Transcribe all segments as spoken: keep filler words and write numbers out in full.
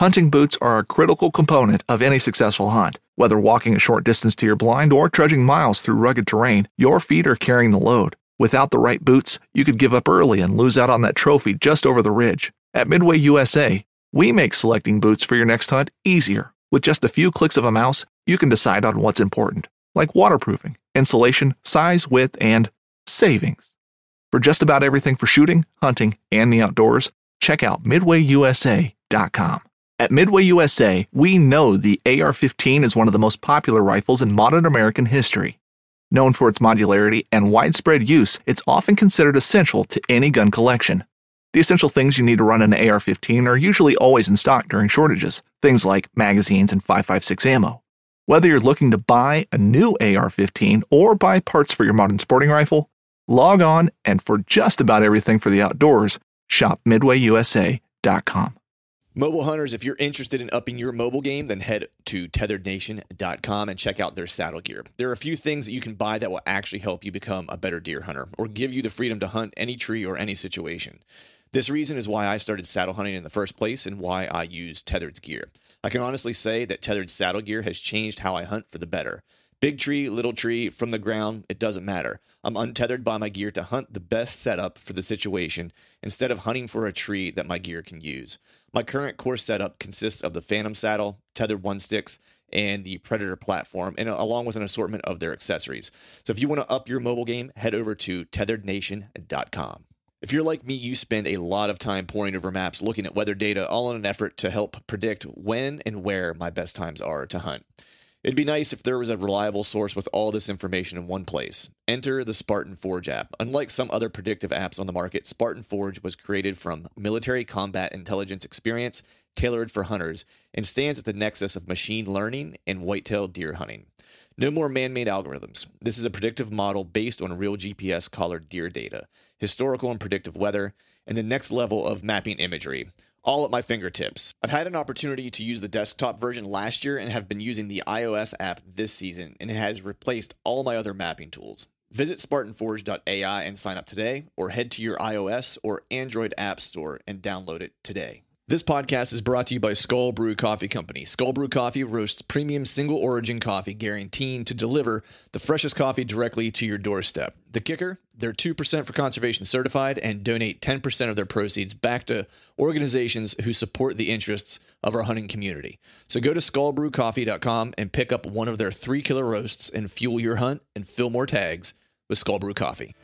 Hunting boots are a critical component of any successful hunt. Whether walking a short distance to your blind or trudging miles through rugged terrain, your feet are carrying the load. Without the right boots, you could give up early and lose out on that trophy just over the ridge. At Midway U S A, we make selecting boots for your next hunt easier. With just a few clicks of a mouse, you can decide on what's important, like waterproofing, insulation, size, width, and savings. For just about everything for shooting, hunting, and the outdoors, check out midway u s a dot com. At Midway U S A, we know the A R fifteen is one of the most popular rifles in modern American history. Known for its modularity and widespread use, it's often considered essential to any gun collection. The essential things you need to run an A R fifteen are usually always in stock during shortages, things like magazines and five five six ammo. Whether you're looking to buy a new A R fifteen or buy parts for your modern sporting rifle, log on and for just about everything for the outdoors, shop midway u s a dot com. Mobile hunters, if you're interested in upping your mobile game, then head to tethered nation dot com and check out their saddle gear. There are a few things that you can buy that will actually help you become a better deer hunter or give you the freedom to hunt any tree or any situation. This reason is why I started saddle hunting in the first place and why I use Tethered's gear. I can honestly say that Tethered's saddle gear has changed how I hunt for the better. Big tree, little tree, from the ground, it doesn't matter. I'm untethered by my gear to hunt the best setup for the situation instead of hunting for a tree that my gear can use. My current core setup consists of the Phantom saddle, tethered one sticks, and the Predator platform, and along with an assortment of their accessories. So if you want to up your mobile game, head over to tethered nation dot com. If you're like me, you spend a lot of time poring over maps, looking at weather data, all in an effort to help predict when and where my best times are to hunt. It'd be nice if there was a reliable source with all this information in one place. Enter the Spartan Forge app. Unlike some other predictive apps on the market, Spartan Forge was created from military combat intelligence experience tailored for hunters and stands at the nexus of machine learning and white-tailed deer hunting. No more man-made algorithms. This is a predictive model based on real G P S-collared deer data, historical and predictive weather, and the next level of mapping imagery, all at my fingertips. I've had an opportunity to use the desktop version last year and have been using the iOS app this season, and it has replaced all my other mapping tools. Visit spartan forge dot a i and sign up today, or head to your iOS or Android app store and download it today. This podcast is brought to you by Skull Brew Coffee Company. Skull Brew Coffee roasts premium single origin coffee, guaranteeing to deliver the freshest coffee directly to your doorstep. The kicker? They're two percent for conservation certified and donate ten percent of their proceeds back to organizations who support the interests of our hunting community. So go to skull brew coffee dot com and pick up one of their three killer roasts and fuel your hunt and fill more tags with Skull Brew Coffee.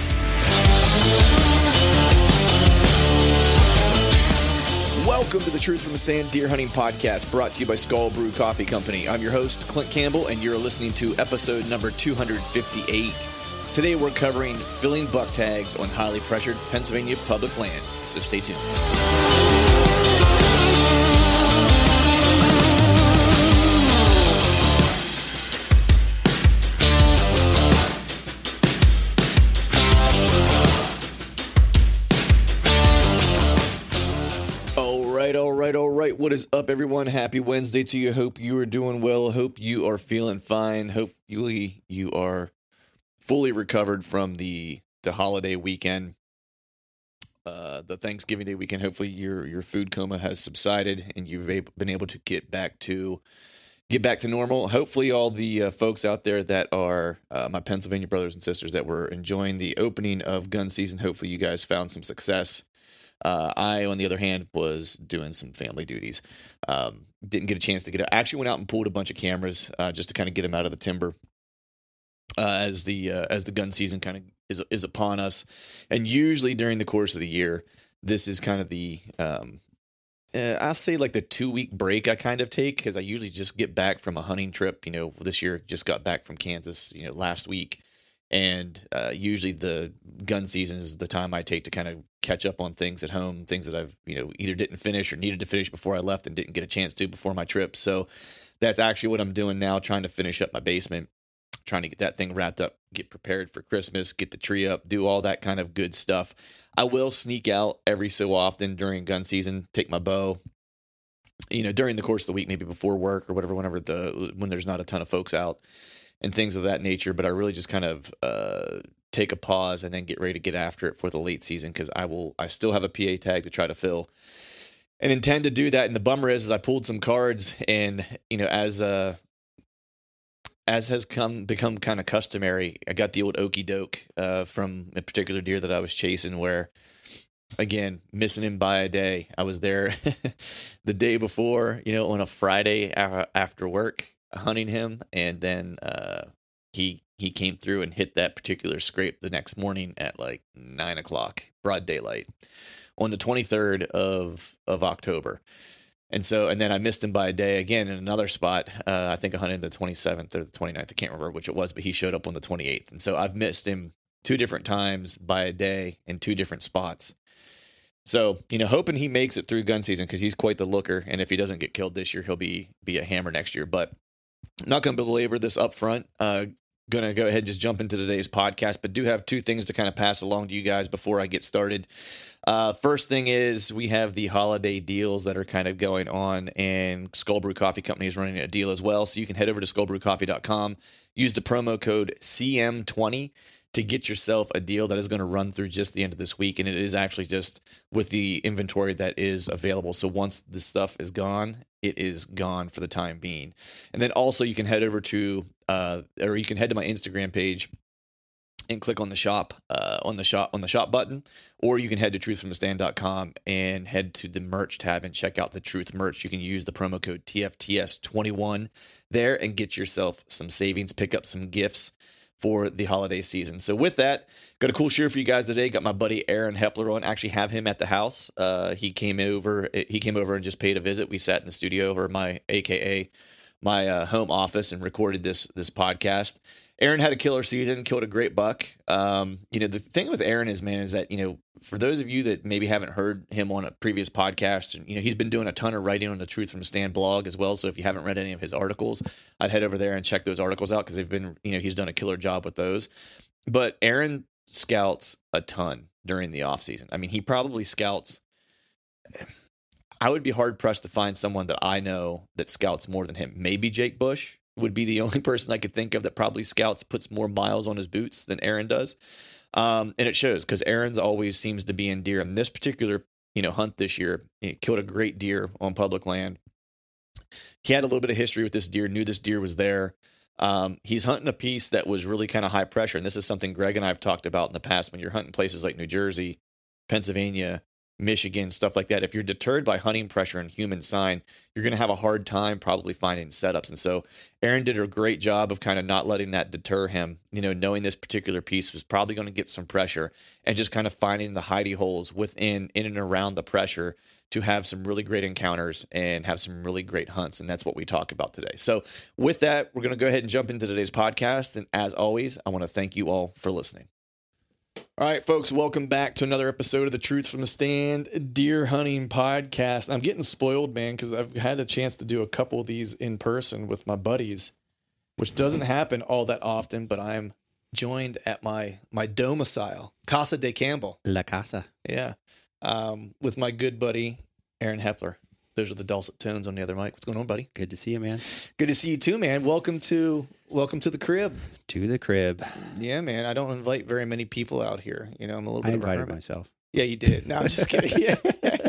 Welcome to the Truth from a Stand Deer Hunting Podcast, brought to you by Skull Brew Coffee Company. I'm your host, Clint Campbell, and you're listening to episode number two hundred fifty-eight. Today we're covering filling buck tags on highly pressured Pennsylvania public land, so stay tuned. All right, all right. What is up, everyone? Happy Wednesday to you. Hope you are doing well. Hope you are feeling fine. Hopefully you are fully recovered from the the holiday weekend, uh, the Thanksgiving Day weekend. Hopefully your your food coma has subsided and you've been able to get back to get back to normal. Hopefully all the uh, folks out there that are uh, my Pennsylvania brothers and sisters that were enjoying the opening of gun season, hopefully you guys found some success. Uh, I, on the other hand, was doing some family duties. Um, didn't get a chance to get out. Actually went out and pulled a bunch of cameras uh, just to kind of get them out of the timber uh, as the uh, as the gun season kind of is is upon us. And usually during the course of the year, this is kind of the um, uh, I'll say like the two week break I kind of take, because I usually just get back from a hunting trip. You know, this year just got back from Kansas, you know, last week. And uh, usually the gun season is the time I take to kind of catch up on things at home, things that I've, you know, either didn't finish or needed to finish before I left and didn't get a chance to before my trip. So that's actually what I'm doing now, trying to finish up my basement, trying to get that thing wrapped up, get prepared for Christmas, get the tree up, do all that kind of good stuff. I will sneak out every so often during gun season, take my bow, you know, during the course of the week, maybe before work or whatever, whenever the, when there's not a ton of folks out and things of that nature. But I really just kind of uh, take a pause and then get ready to get after it for the late season, because I will, I still have a P A tag to try to fill. and intend to do that. And the bummer is, is I pulled some cards, and you know, as uh, as has come become kind of customary, I got the old okey doke uh, from a particular deer that I was chasing, where again missing him by a day. I was there the day before, you know, on a Friday after work hunting him, and then uh, he he came through and hit that particular scrape the next morning at like nine o'clock, broad daylight, on the twenty-third of, of October. And so, and then I missed him by a day again in another spot. Uh, I think I hunted the twenty-seventh or the twenty-ninth. I can't remember which it was, but he showed up on the twenty-eighth. And so I've missed him two different times by a day in two different spots. So, you know, hoping he makes it through gun season, because he's quite the looker. And if he doesn't get killed this year, he'll be, be a hammer next year. But I'm not going to belabor this up front. Uh, going to go ahead and just jump into today's podcast, but do have two things to kind of pass along to you guys before I get started. Uh, first thing is we have the holiday deals that are kind of going on, and Skull Brew Coffee Company is running a deal as well. So you can head over to skull brew coffee dot com, use the promo code C M twenty to get yourself a deal that is going to run through just the end of this week. And it is actually just with the inventory that is available. So once the stuff is gone, it is gone for the time being. And then also you can head over to, uh, or you can head to my Instagram page and click on the shop, uh, on the shop, on the shop button, or you can head to truth from the stand dot com and head to the merch tab and check out the Truth merch. You can use the promo code T F T S twenty-one there and get yourself some savings, pick up some gifts for the holiday season. So with that, got a cool share for you guys today. Got my buddy Aaron Hepler on. Actually have him at the house. Uh, he came over. He came over and just paid a visit. We sat in the studio, or my A K A my uh, home office, and recorded this this podcast. Aaron had a killer season, killed a great buck. Um, you know, the thing with Aaron is, man, is that, you know, for those of you that maybe haven't heard him on a previous podcast, you know, he's been doing a ton of writing on the Truth from the Stand blog as well. So if you haven't read any of his articles, I'd head over there and check those articles out, because they've been, you know, he's done a killer job with those. But Aaron scouts a ton during the off season. I mean, he probably scouts. I would be hard pressed to find someone that I know that scouts more than him. Maybe Jake Bush would be the only person I could think of that probably scouts, puts more miles on his boots than Aaron does. Um, and it shows, because Aaron's always seems to be in deer. And this particular, you know, hunt this year, he killed a great deer on public land. He had a little bit of history with this deer, knew this deer was there. Um, he's hunting a piece that was really kind of high pressure. And this is something Greg and I have talked about in the past. When you're hunting places like New Jersey, Pennsylvania, Michigan, stuff like that, if you're deterred by hunting pressure and human sign, you're going to have a hard time probably finding setups. And so Aaron did a great job of kind of not letting that deter him, you know, knowing this particular piece was probably going to get some pressure, and just kind of finding the hidey holes within, in and around the pressure to have some really great encounters and have some really great hunts. And that's what we talk about today. So with that, we're going to go ahead and jump into today's podcast. And as always, I want to thank you all for listening. All right, folks, welcome back to another episode of the Truth from the Stand Deer Hunting Podcast. I'm getting spoiled, man, because I've had a chance to do a couple of these in person with my buddies, which doesn't happen all that often, but I'm joined at my my domicile, Casa de Campbell. La Casa. Yeah, um, with my good buddy, Aaron Hepler. Those are the dulcet tones on the other mic. What's going on, buddy? Good to see you, man. Good to see you too, man. Welcome to welcome to the crib. To the crib. Yeah, man. I don't invite very many people out here. You know, I'm a little bit I of a invited hermit. myself. Yeah, you did. No, I'm just kidding. Yeah.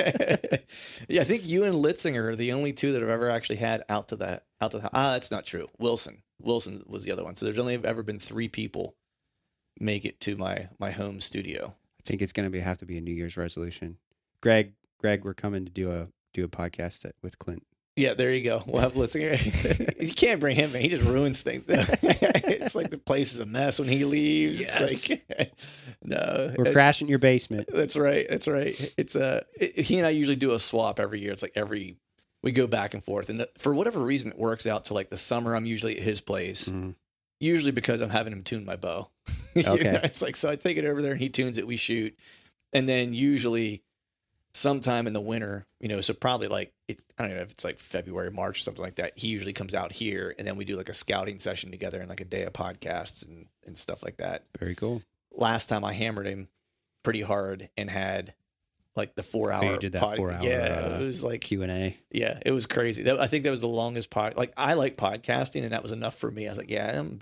Yeah, I think you and Litzinger are the only two that I've ever actually had out to that out to the, ah, that's not true. Wilson. Wilson was the other one. So there's only ever been three people make it to my my home studio. I think it's going to be have to be a New Year's resolution. Greg, Greg, we're coming to do a do a podcast at, with Clint. Yeah, there you go. We'll have Litzinger. You can't bring him in. He just ruins things. It's like the place is a mess when he leaves. Yes. It's like, no. We're crashing your basement. That's right. That's right. It's uh, it, he and I usually do a swap every year. It's like every, we go back and forth. And the, for whatever reason, it works out to like the summer, I'm usually at his place. Mm-hmm. Usually because I'm having him tune my bow. Okay. You know, it's like, so I take it over there and he tunes it, we shoot. And then usually sometime in the winter, you know, so probably like, it, I don't know if it's like February, March, or something like that. He usually comes out here and then we do like a scouting session together and like a day of podcasts and, and stuff like that. Very cool. Last time I hammered him pretty hard and had like the four hour. Oh, you did that pod, four hour. Yeah. Uh, it was like Q and A. Yeah. It was crazy. That, I think that was the longest pod. Like I like podcasting and that was enough for me. I was like, yeah, I'm done.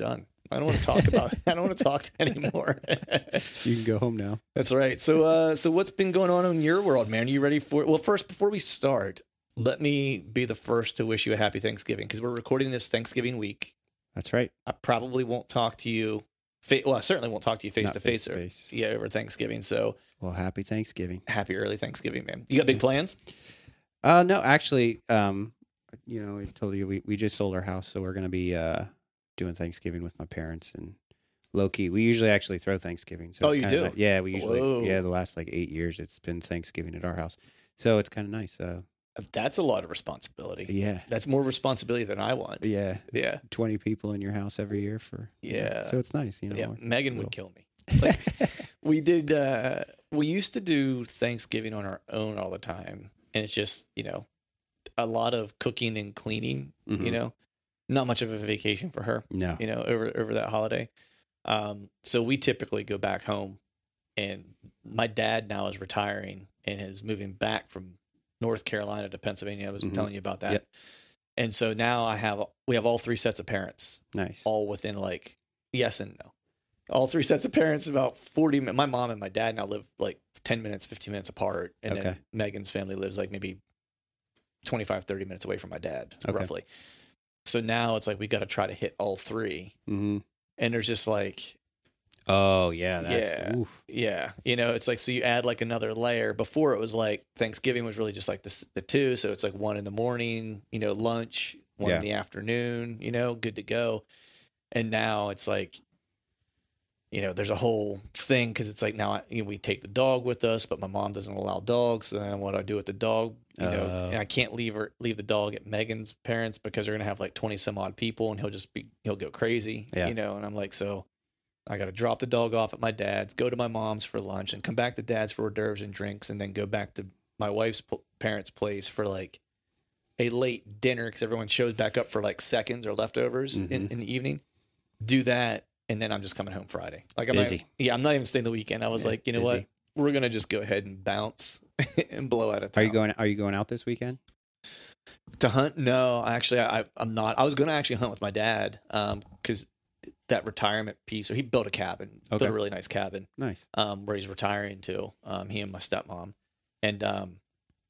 I don't want to talk about it. I don't want to talk anymore. You can go home now. That's right. So, uh, so what's been going on in your world, man? Are you ready for it? Well, first, before we start, let me be the first to wish you a happy Thanksgiving because we're recording this Thanksgiving week. That's right. I probably won't talk to you. Fa- well, I certainly won't talk to you face Not to face. face-to-face. Yeah, over Thanksgiving. So, Well, happy Thanksgiving. happy early Thanksgiving, man. You got big plans? Uh, no, actually, um, you know, I told you we, we just sold our house, so we're going to be uh, doing Thanksgiving with my parents and low key. We usually actually throw Thanksgiving. So Oh, it's you kinda do? ni- yeah, we usually, Whoa. yeah, the last like eight years it's been Thanksgiving at our house. So it's kind of nice. Uh, That's a lot of responsibility. yeah. That's more responsibility than I want. Yeah. Yeah. twenty people in your house every year for, Yeah. So it's nice, you know. Yeah. we're- Megan we'll- would kill me. Like, we did, uh, we used to do Thanksgiving on our own all the time. And it's just, you know, a lot of cooking and cleaning, you Mhm. know, not much of a vacation for her, No. you know, over, over that holiday. Um, so we typically go back home, and my dad now is retiring and is moving back from North Carolina to Pennsylvania. I was Mhm. telling you about that. Yep. And so now I have, we have all three sets of parents, Nice. all within like, yes and no. All three sets of parents, about forty minutes. My mom and my dad now live like ten minutes, fifteen minutes apart. And Okay. then Megan's family lives like maybe twenty-five, thirty minutes away from my dad, Okay. roughly. So now it's like we got to try to hit all three. Mm-hmm. And there's just like, Oh, yeah. That's, Yeah. oof. yeah, you know, it's like, so you add like another layer. Before it was like Thanksgiving was really just like the, the two. So it's like one in the morning, you know, lunch, one Yeah. in the afternoon, you know, good to go. And now it's like, you know, there's a whole thing because it's like now I, you know, we take the dog with us, but my mom doesn't allow dogs. So then what do I do with the dog? You know, Oh. and I can't leave her leave the dog at Megan's parents because they're gonna have like twenty some odd people, and he'll just be he'll go crazy. Yeah. You know, and I'm like, so I got to drop the dog off at my dad's, go to my mom's for lunch, and come back to dad's for hors d'oeuvres and drinks, and then go back to my wife's p- parents' place for like a late dinner because everyone shows back up for like seconds or leftovers in, Mhm. in the evening. Do that, and then I'm just coming home Friday. Like I'm Busy. Not, yeah, I'm not even staying the weekend. I was Yeah, like, you know busy. what? We're gonna just go ahead and bounce and blow out of town. Are you going? Are you going out this weekend? to hunt? No, actually, I, I'm not. I was gonna actually hunt with my dad because that retirement piece. So he built a cabin, Okay. built a really nice cabin. Nice. Um, where he's retiring to, um, he and my stepmom. And um,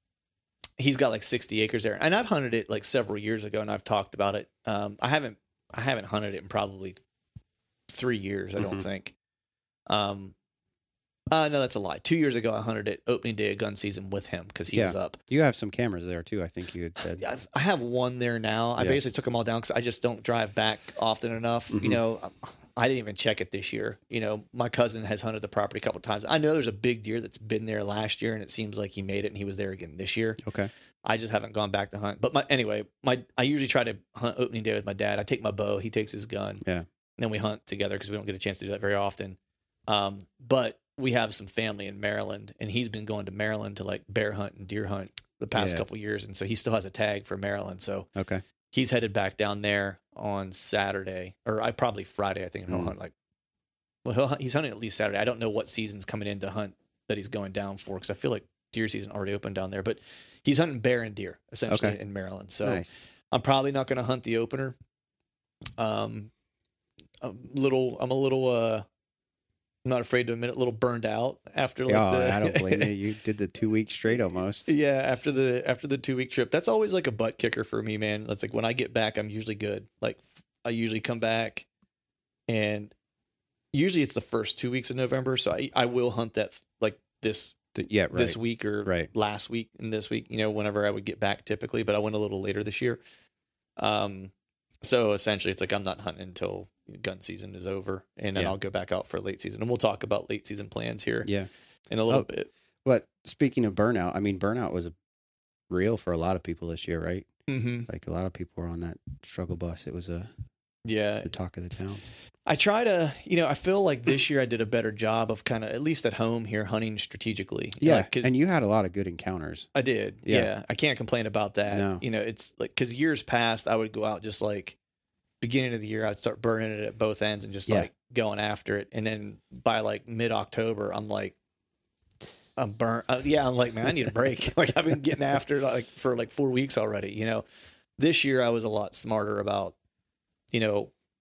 he's got like sixty acres there. And I've hunted it like several years ago, and I've talked about it. Um, I haven't I haven't hunted it in probably three years, I don't Mhm. think. Um, uh, no, that's a lie. Two years ago, I hunted it opening day of gun season with him because he Yeah. was up. You have some cameras there too. I think you had said. I I have one there now. I Yeah. basically took them all down because I just don't drive back often enough. You Mhm. know, I didn't even check it this year. You know, my cousin has hunted the property a couple of times. I know there's a big deer that's been there last year, and it seems like he made it and he was there again this year. Okay. I just haven't gone back to hunt. But my anyway, my I usually try to hunt opening day with my dad. I take my bow, he takes his gun. Yeah. And then we hunt together because we don't get a chance to do that very often. Um, but we have some family in Maryland, and he's been going to Maryland to like bear hunt and deer hunt the past Yeah. couple years, and so he still has a tag for Maryland. So Okay. he's headed back down there on Saturday, or I probably Friday. I think and he'll Mm. hunt like well, he'll, hunt- he's hunting at least Saturday. I don't know what season's coming in to hunt that he's going down for because I feel like deer season already opened down there. But he's hunting bear and deer essentially Okay. in Maryland. So Nice. I'm probably not going to hunt the opener. Um, a little, I'm a little, uh, I'm not afraid to admit it, a little burned out after like Oh, the. I don't blame you. You did the two weeks straight almost. Yeah, after the after the two week trip, that's always like a butt kicker for me, man. That's like when I get back, I'm usually good. Like I usually come back, and usually it's the first two weeks of November, so I I will hunt that like this The- yeah. Right. this week or Right. last week and this week, you know, whenever I would get back typically, but I went a little later this year. Um, so essentially it's like I'm not hunting until gun season is over, and then Yeah. I'll go back out for late season, and we'll talk about late season plans here Yeah. in a little Oh. bit. But speaking of burnout, I mean, burnout was a real for a lot of people this year, right? Mm-hmm. Like a lot of people were on that struggle bus. It was a it Yeah. was the talk of the town. I try to, you know, I feel like this year I did a better job of kind of, at least at home here, hunting strategically. Yeah, Like, 'cause and you had a lot of good encounters. I did. Yeah. Yeah. I can't complain about that. No. You know, it's like, because years past, I would go out just like beginning of the year, I'd start burning it at both ends and just Yeah. like going after it. And then by like mid October, I'm like, I'm burnt. Uh, yeah. I'm like, man, I need a break. Like I've been getting after it like for like four weeks already. You know, this year I was a lot smarter about, you know,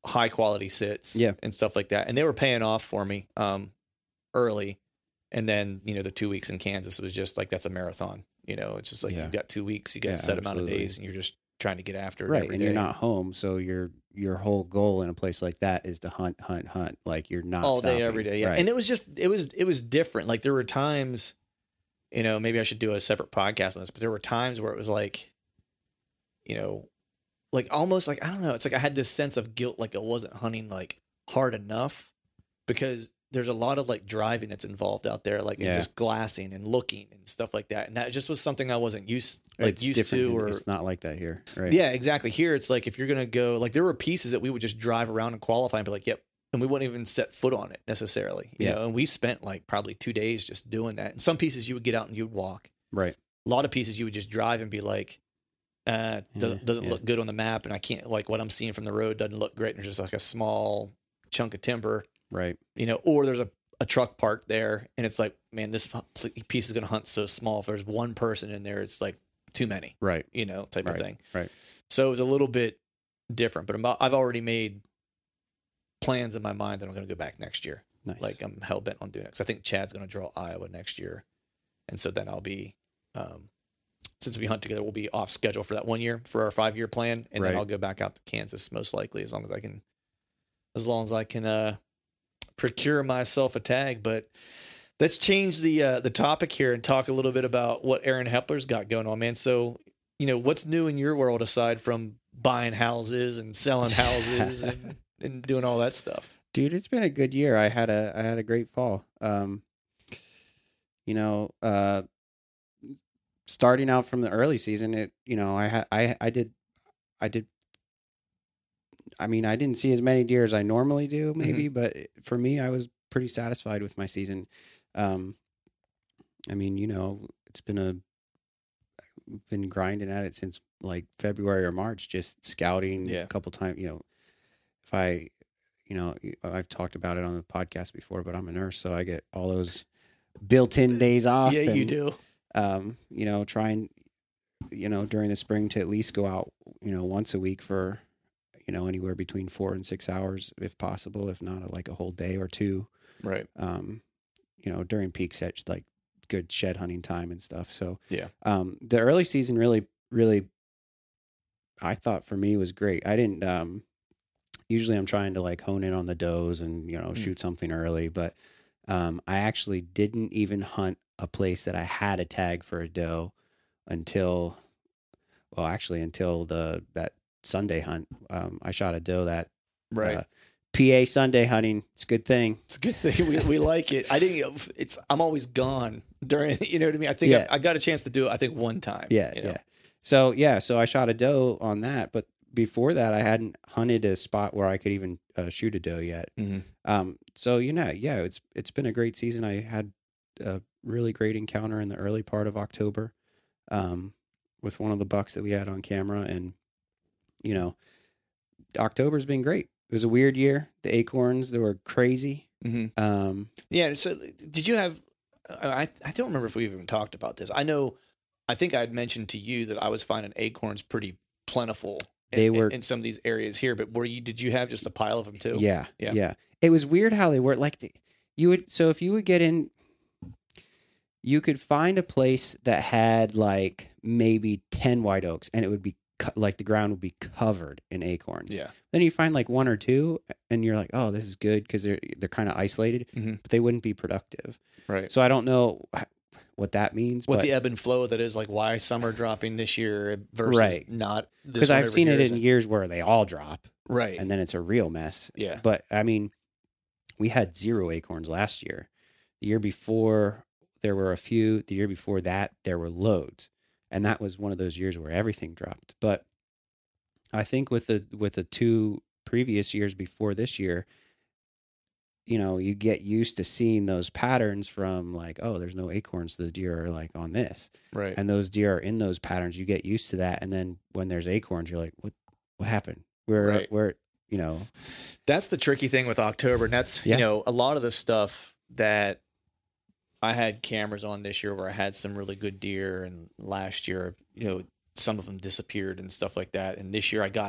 high quality sits Yeah. and stuff like that. And they were paying off for me um, early. And then, you know, the two weeks in Kansas was just like, that's a marathon. You know, it's just like, Yeah. you've got two weeks, you got Yeah, a set amount of absolutely. days, and you're just trying to get after it Right. every And day. you're not home. So your, your whole goal in a place like that is to hunt, hunt, hunt. Like you're not all stopping. day, every day. Yeah. Right. And it was just, it was, it was different. Like there were times, you know, maybe I should do a separate podcast on this, but there were times where it was like, you know, like almost like, I don't know. It's like I had this sense of guilt, like I wasn't hunting like hard enough, because there's a lot of like driving that's involved out there, like and Yeah. just glassing and looking and stuff like that. And that just was something I wasn't used like It's used different to, in- or it's not like that here. Right. yeah, exactly. Here it's like if you're gonna go, like there were pieces that we would just drive around and qualify and be like, yep, and we wouldn't even set foot on it necessarily, you Yeah. know. And we spent like probably two days just doing that. And some pieces you would get out and you'd walk. Right. A lot of pieces you would just drive and be like, uh, doesn't, Yeah, doesn't yeah. look good on the map, and I can't, like what I'm seeing from the road doesn't look great. And there's just like a small chunk of timber, Right. you know, or there's a, a truck parked there, and it's like, man, this piece is gonna hunt so small. If there's one person in there, it's like too many, Right. you know, type Right. of thing. Right. So it was a little bit different, but I'm, I've already made plans in my mind that I'm going to go back next year. Nice. Like I'm hell bent on doing it, because I think Chad's going to draw Iowa next year, and so then I'll be, um, since we hunt together, we'll be off schedule for that one year for our five year plan, and Right. then I'll go back out to Kansas most likely, as long as I can, as long as I can uh, procure myself a tag. But let's change the uh, the topic here and talk a little bit about what Aaron Hepler's got going on, man. So, you know, what's new in your world aside from buying houses and selling houses and, and doing all that stuff? Dude, it's been a good year. I had a I had a great fall. Um, you know, uh, starting out from the early season, it you know I had I I did I did. I mean, I didn't see as many deer as I normally do, maybe, but for me, I was pretty satisfied with my season. Um, I mean, you know, it's been a been grinding at it since like February or March, just scouting Yeah. a couple times. You know, if I, you know, I've talked about it on the podcast before, but I'm a nurse, so I get all those built-in days off. Yeah, you and, do. Um, you know, trying, you know, during the spring to at least go out, you know, once a week for, you know, anywhere between four and six hours, if possible, if not like a whole day or two. Right. Um, you know, during peak set, like good shed hunting time and stuff. So Yeah. um, the early season really, really, I thought for me was great. I didn't. Um, usually, I'm trying to like hone in on the does and you know Mm. shoot something early, but um, I actually didn't even hunt a place that I had a tag for a doe until, well, actually until the that Sunday hunt. Um, I shot a doe that Right. uh, P A Sunday hunting. It's a good thing. It's a good thing. We, we like it. I didn't, it's, I'm always gone during, you know what I mean? I think Yeah. I, I got a chance to do it, I think one time. Yeah, you know? yeah. So yeah, so I shot a doe on that, but before that, I hadn't hunted a spot where I could even uh, shoot a doe yet. Mm-hmm. Um, so you know, yeah, it's it's been a great season. I had a really great encounter in the early part of October, um, with one of the bucks that we had on camera, and you know, October's been great. It was a weird year. The acorns, they were crazy. Mm-hmm. Um, Yeah. So did you have, I, I don't remember if we even talked about this. I know, I think I had mentioned to you that I was finding acorns pretty plentiful in, They were- in, in some of these areas here, but were you, did you have just a pile of them too? Yeah, Yeah. yeah, It was weird how they were like the, you would. So if you would get in, you could find a place that had like maybe ten white oaks, and it would be co- like the ground would be covered in acorns. Yeah. Then you find like one or two, and you're like, oh, this is good because they're they're kind of isolated, Mhm. but they wouldn't be productive. Right. So I don't know wh- what that means. What but, the ebb and flow that is, like why some are dropping this year versus Right. not this because one I've over seen here it in isn't. years where they all drop, Right. and then it's a real mess. Yeah. But I mean, we had zero acorns last year. The year before, there were a few. The year before that, there were loads, and that was one of those years where everything dropped. But I think with the with the two previous years before this year, you know, you get used to seeing those patterns from like, oh, there's no acorns. The deer are like on this, Right. and those deer are in those patterns. You get used to that, and then when there's acorns, you're like, what what happened? Where Right. where you know. That's the tricky thing with October. And that's, Yeah. you know, a lot of the stuff that I had cameras on this year where I had some really good deer, and last year, you know, some of them disappeared and stuff like that. And this year I got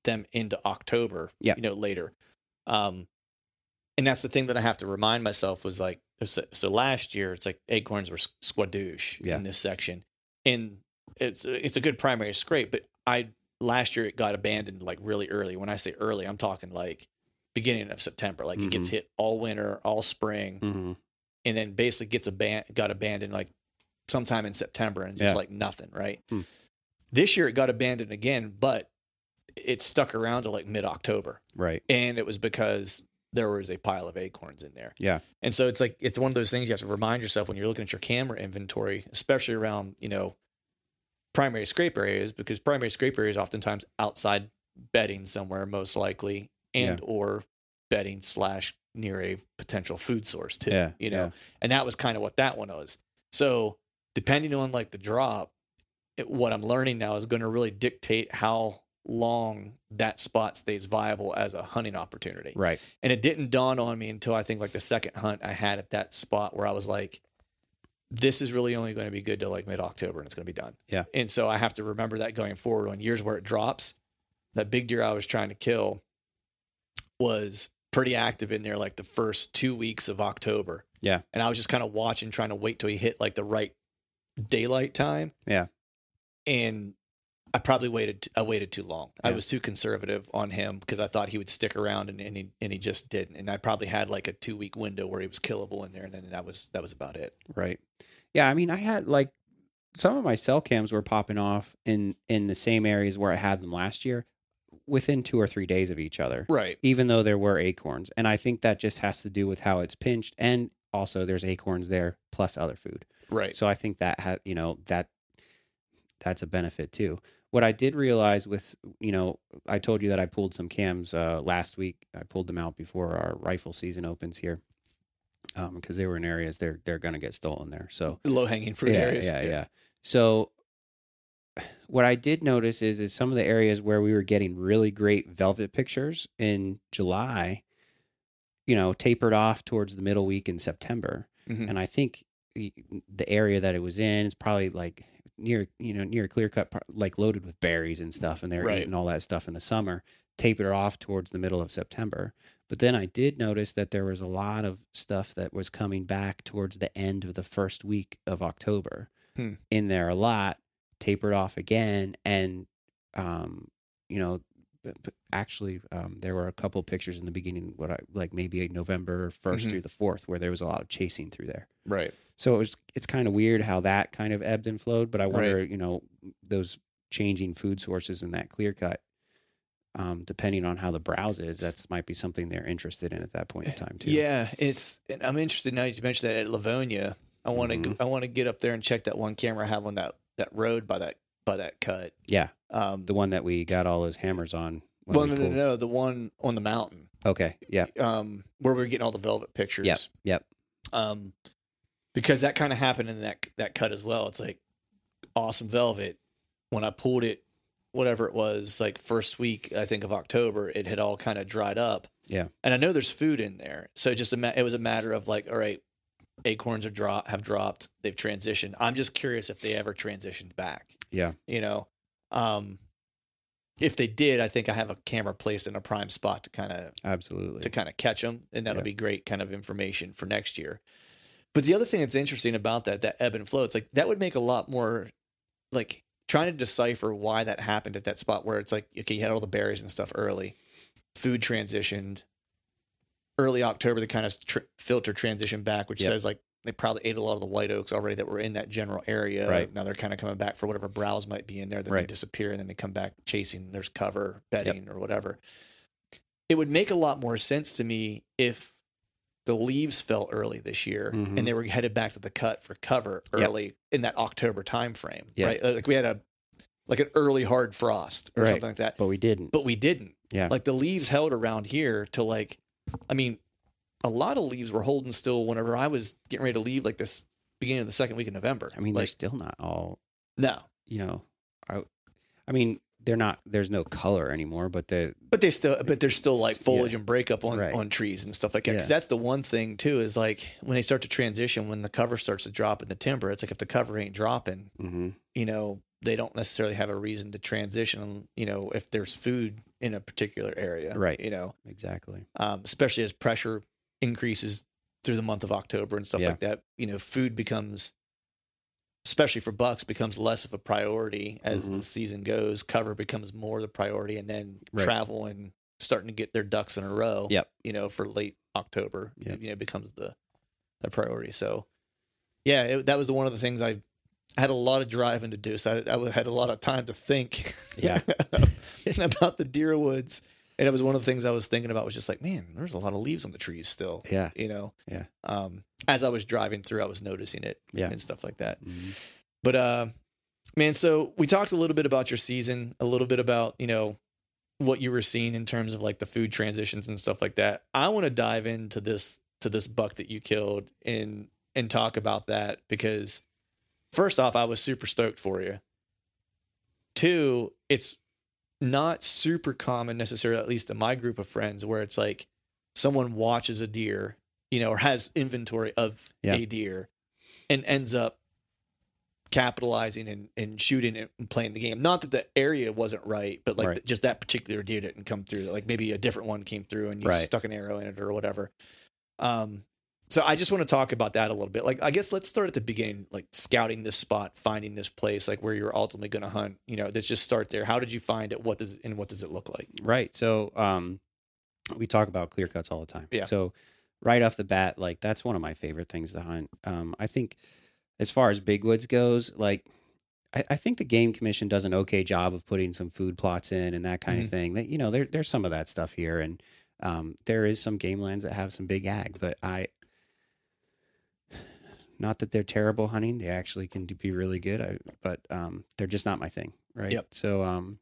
them into October, Yeah. you know, later. Um, and that's the thing that I have to remind myself was like, so, so last year it's like acorns were squadouche Yeah. in this section, and it's it's a good primary scrape, but I last year it got abandoned like really early. When I say early, I'm talking like beginning of September. Like Mhm. it gets hit all winter, all spring, Mm-hmm. and then basically gets aban- got abandoned like sometime in September and just Yeah. like nothing, right? Hmm. This year it got abandoned again, but it stuck around to like mid-October. Right. And it was because there was a pile of acorns in there. Yeah. And so it's like, it's one of those things you have to remind yourself when you're looking at your camera inventory, especially around, you know, primary scrape areas, because primary scrape areas oftentimes outside bedding somewhere, most likely, and Yeah. or bedding slash near a potential food source too, Yeah, you know? yeah. And that was kind of what that one was. So depending on like the drop, it, what I'm learning now is going to really dictate how long that spot stays viable as a hunting opportunity. Right. And it didn't dawn on me until I think like the second hunt I had at that spot where I was like, this is really only going to be good till like mid-October and it's going to be done. Yeah. And so I have to remember that going forward on years where it drops. That big deer I was trying to kill was pretty active in there like the first two weeks of October. Yeah. And I was just kind of watching, trying to wait till he hit like the right daylight time. Yeah. And I probably waited. I waited too long. I Yeah. was too conservative on him because I thought he would stick around, and, and he and he just didn't. And I probably had like a two week window where he was killable in there, and then that was that was about it. Right. Yeah. I mean, I had like some of my cell cams were popping off in in the same areas where I had them last year, within two or three days of each other. Right. Even though there were acorns, and I think that just has to do with how it's pinched, and also there's acorns there plus other food. Right. So I think that had you know that that's a benefit too. What I did realize with, you know, I told you that I pulled some cams uh, last week. I pulled them out before our rifle season opens here, um, because they were in areas they're they're gonna get stolen there. So Low hanging fruit yeah, areas. yeah, yeah. So what I did notice is is some of the areas where we were getting really great velvet pictures in July, you know, tapered off towards the middle week in September, Mhm. and I think the the area that it was in is probably like near, you know, near clear cut, like loaded with berries and stuff. And they're Right. eating all that stuff in the summer, tapered off towards the middle of September. But then I did notice that there was a lot of stuff that was coming back towards the end of the first week of October Hmm. in there a lot, tapered off again. And, um, you know, but- but actually, um, there were a couple pictures in the beginning, what I like maybe November first Mhm. through the fourth, where there was a lot of chasing through there. Right. So it was, it's kind of weird how that kind of ebbed and flowed, but I wonder, Right. you know, those changing food sources in that clear cut, um, depending on how the browse is, that's might be something they're interested in at that point in time too. Yeah, it's. And I'm interested now. You mentioned that at Livonia. I want to. Mhm. I want to get up there and check that one camera I have on that that road by that by that cut. Yeah. Um, The one that we got all those hammers on. when well, we no, no, pulled. no, the one on the mountain. Okay. Yeah. Um, where we were getting all the velvet pictures. Yep. Yep. Um, because that kind of happened in that that cut as well. It's like awesome velvet. When I pulled it, whatever it was, like first week I think of October, it had all kind of dried up. Yeah. And I know there's food in there, so just a ma- it was a matter of like, all right, acorns are drop have dropped, they've transitioned. I'm just curious if they ever transitioned back. Yeah. You know, um, if they did, I think I have a camera placed in a prime spot to kind of Absolutely. to kind of catch them, and that'll Yeah. be great kind of information for next year. But the other thing that's interesting about that, that ebb and flow, it's like that would make a lot more, like trying to decipher why that happened at that spot where it's like, okay, you had all the berries and stuff early, food transitioned, early October, the kind of tr- filter transition back, which Yep. says like they probably ate a lot of the white oaks already that were in that general area. Right. Now they're kind of coming back for whatever browse might be in there. Then they Right. disappear and then they come back chasing, there's cover, bedding or whatever. It would make a lot more sense to me if the leaves fell early this year Mhm. and they were headed back to the cut for cover Yep. early in that October timeframe, Yeah. right? Like we had a, like an early hard frost or Right. something like that, But we didn't. but we didn't. Yeah. Like the leaves held around here to like, I mean, a lot of leaves were holding still whenever I was getting ready to leave, like this beginning of the second week of November. I mean, they're like, still not all, no, you know, I, I mean, they're not, there's no color anymore, but the, but they still, but there's still like foliage Yeah. and breakup on, Right. on trees and stuff like that. Yeah. Cause that's the one thing too, is like when they start to transition, when the cover starts to drop in the timber, it's like if the cover ain't dropping, mm-hmm. you know, they don't necessarily have a reason to transition. You know, if there's food in a particular area. Right. You know, Exactly. um, especially as pressure increases through the month of October and stuff Yeah. like that. You know, food becomes, especially for bucks, becomes less of a priority as Mhm. the season goes. Cover becomes more the priority, and then Right. travel and starting to get their ducks in a row. Yep. You know, for late October, Yep. you know, becomes the the priority. So, yeah, it, that was the, one of the things I had a lot of driving to do. So I, I had a lot of time to think. Yeah. about the deer woods. And it was one of the things I was thinking about was just like, man, there's a lot of leaves on the trees still. Yeah. You know? Yeah. Um, as I was driving through, I was noticing it Yeah. and stuff like that. Mhm. But, uh, man, so we talked a little bit about your season, a little bit about, you know, what you were seeing in terms of like the food transitions and stuff like that. I want to dive into this, to this buck that you killed and, and talk about that because first off, I was super stoked for you. Two, it's not super common necessarily, at least in my group of friends, where it's like someone watches a deer, you know, or has inventory of Yeah. a deer and ends up capitalizing and, and shooting it and playing the game. Not that the area wasn't right, but like Right. the, just that particular deer didn't come through. Like maybe a different one came through and you Right. stuck an arrow in it or whatever. Um, so I just want to talk about that a little bit. Like, I guess let's start at the beginning, like scouting this spot, finding this place, like where you're ultimately going to hunt, you know, let's just start there. How did you find it? What does, and what does it look like? Right. So, um, we talk about clear cuts all the time. Yeah. So right off the bat, like that's one of my favorite things to hunt. Um, I think as far as big woods goes, like I, I think the Game Commission does an okay job of putting some food plots in and that kind Mhm. of thing. That, you know, there, there's some of that stuff here. And, um, there is some game lands that have some big ag, but I, not that they're terrible hunting. They actually can be really good. I, but, um, they're just not my thing. Right. Yep. So, um,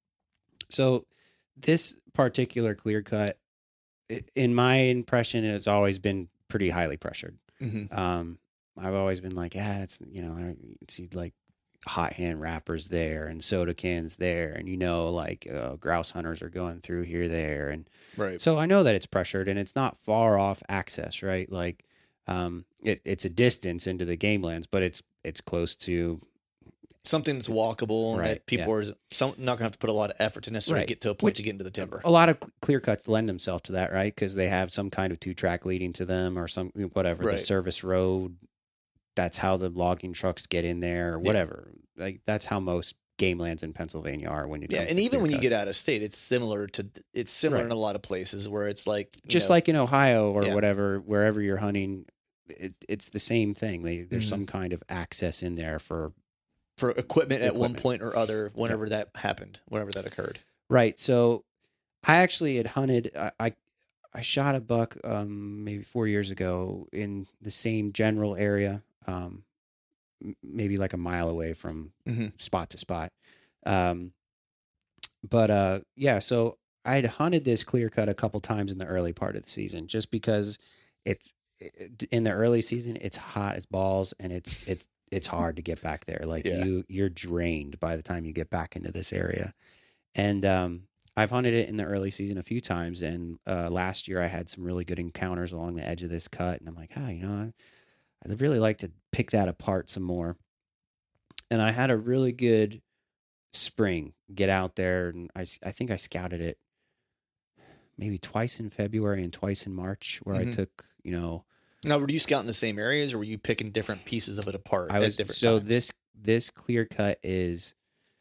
so this particular clear cut, i- in my impression, has always been pretty highly pressured. Mm-hmm. Um, I've always been like, yeah, it's, you know, I see like hot hand wrappers there and soda cans there. And, you know, like uh, grouse hunters are going through here, there. And Right. so I know that it's pressured and it's not far off access, right? Like, um, it, it's a distance into the game lands, but it's, it's close to, Something that's walkable and Right, that people are some, not gonna have to put a lot of effort to necessarily Right. get to a point Which- to get into the timber. a lot of cl- clear cuts lend themselves to that, right? Because they have some kind of two track leading to them or some, whatever, Right. the service road. That's how the logging trucks get in there or Yeah. whatever. Like that's how most game lands in Pennsylvania are when you Yeah, and even when you get out of state, it's similar to it's similar Right. in a lot of places where it's like you just know, like in Ohio or Yeah. whatever, wherever you're hunting, it, it's the same thing. They, there's Mhm. some kind of access in there for for equipment at one Equipment. point or other, whenever that happened, whenever that occurred. right. So I actually had hunted. I I, I shot a buck um, maybe four years ago in the same general area, um, m- maybe like a mile away from Mhm. spot to spot. Um, but uh, yeah, so I had hunted this clear cut a couple times in the early part of the season, just because it's it, in the early season it's hot as balls and it's it's it's hard to get back there. Like Yeah. you you're drained by the time you get back into this area. And um, I've hunted it in the early season a few times, and uh, last year I had some really good encounters along the edge of this cut, and I'm like, ah, you know, I, I'd really like to pick that apart some more. And I had a really good spring get out there, and I, s- I think I scouted it maybe twice in February and twice in March, where Mhm. I took, you know, Now, were you scouting the same areas, or were you picking different pieces of it apart I was at different so times? this this clear cut is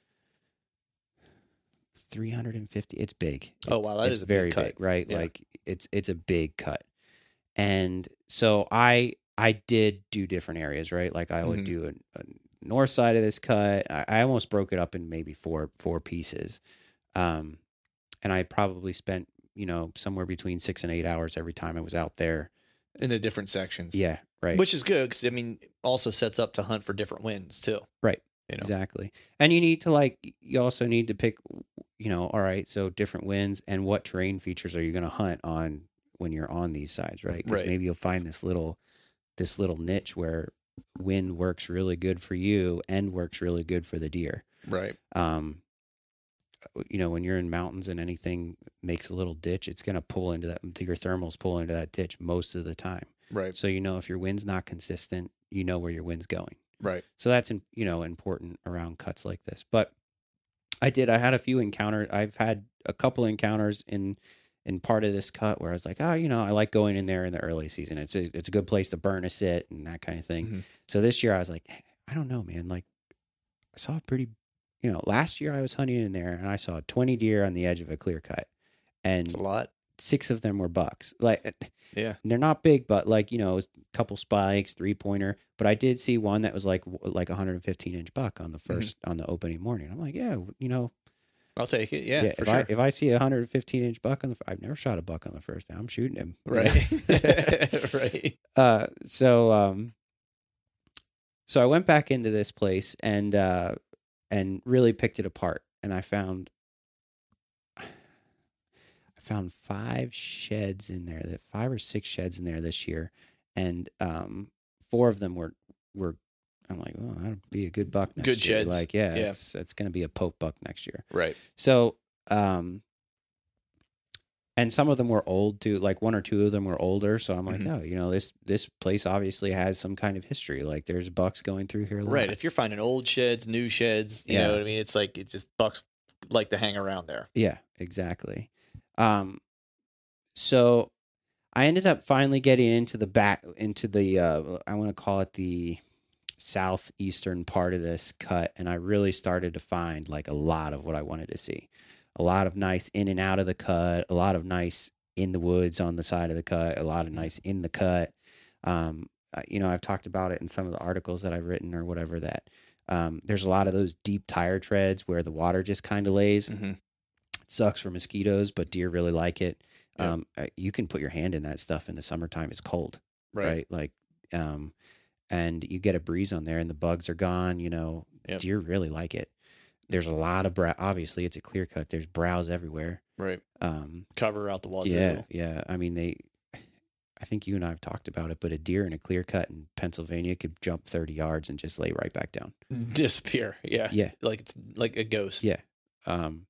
three hundred fifty. It's big. Oh, It- wow, that it's is a big very cut. right? Yeah. Like it's it's a big cut, and so I I did do different areas, right? Like I would Mhm. do a, a north side of this cut. I, I almost broke it up in maybe four four pieces, um, and I probably spent you know somewhere between six and eight hours every time I was out there. in the different sections. Yeah, right. Which is good because I mean, also sets up to hunt for different winds too. Right. You know. Exactly. And you need to like you also need to pick you know, all right, so different winds and what terrain features are you going to hunt on when you're on these sides, right? Cuz Right. maybe you'll find this little this little niche where wind works really good for you and works really good for the deer. Right. Um you know, when you're in mountains and anything makes a little ditch, it's going to pull into that your thermals pull into that ditch most of the time. Right. So you know if your wind's not consistent, you know where your wind's going. Right. So that's, you know, important around cuts like this. But I did, I had a few encounters. I've had a couple encounters in in part of this cut where I was like, oh, you know, I like going in there in the early season. It's a it's a good place to burn a sit and that kind of thing. Mm-hmm. So this year I was like, I don't know, man. Like I saw a pretty, you know, last year I was hunting in there and I saw twenty deer on the edge of a clear cut, and It's a lot. six of them were bucks. Like, Yeah, they're not big, but like, you know, a couple spikes, three pointer. But I did see one that was like like a one hundred fifteen inch buck on the first mm-hmm. on the opening morning. I'm like, yeah, you know. I'll take it. Yeah, yeah for if sure. I if I see a one hundred fifteen inch buck on the, I've never shot a buck on the first day. I'm shooting him. Right, right. Uh, so um, so I went back into this place and uh, and really picked it apart, and I found I found five sheds in there, that five or six sheds in there this year, and um, four of them were were. I'm like, oh, that'll be a good buck next good year. Sheds. Like, yeah, yeah. it's it's gonna be a poke buck next year. Right. So, um, and some of them were old too. Like one or two of them were older. So I'm like, mm-hmm. oh, you know, this this place obviously has some kind of history. Like there's bucks going through here. Right. If you're finding old sheds, new sheds, you yeah. know what I mean? It's like, it's just bucks like to hang around there. Yeah, exactly. Um, so I ended up finally getting into the back, into the, uh, I want to call it the southeastern part of this cut. And I really started to find like a lot of what I wanted to see. A lot of nice in and out of the cut, a lot of nice in the woods on the side of the cut, a lot of nice in the cut. Um, you know, I've talked about it in some of the articles that I've written or whatever, that um, there's a lot of those deep tire treads where the water just kind of lays. Mm-hmm. It sucks for mosquitoes, but deer really like it. Yep. Um, you can put your hand in that stuff in the summertime. It's cold, right? right? Like, um, and you get a breeze on there and the bugs are gone, you know, yep. Deer really like it. There's a lot of brow. Obviously it's a clear cut. There's browse everywhere. Right. Um, cover out the walls. Yeah. Yeah. I mean, they, I think you and I have talked about it, but a deer in a clear cut in Pennsylvania could jump thirty yards and just lay right back down. Disappear. Yeah. Yeah. Like it's like a ghost. Yeah. Um,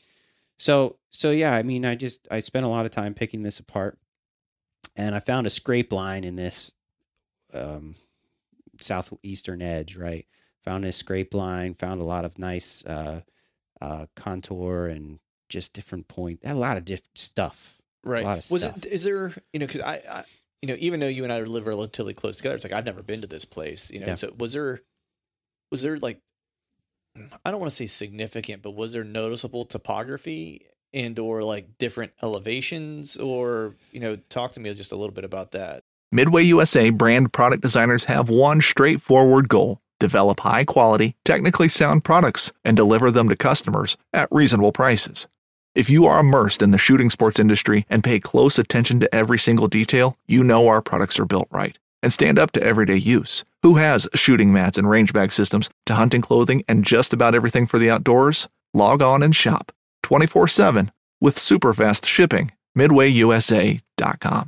so, so yeah, I mean, I just, I spent a lot of time picking this apart, and I found a scrape line in this, um, southeastern edge, right? Found this scrape line, found a lot of nice uh, uh, contour and just different point, a lot of different stuff. Right. A lot of Was stuff. it, is there, you know, cause I, I, you know, even though you and I live relatively close together, it's like, I've never been to this place, you know? Yeah. So was there, was there like, I don't want to say significant, but was there noticeable topography and or like different elevations, or, you know, talk to me just a little bit about that. Midway U S A brand product designers have one straightforward goal: develop high-quality, technically sound products and deliver them to customers at reasonable prices. If you are immersed in the shooting sports industry and pay close attention to every single detail, you know our products are built right and stand up to everyday use. Who has shooting mats and range bag systems to hunting clothing and just about everything for the outdoors? Log on and shop twenty-four seven with super fast shipping. midway u s a dot com.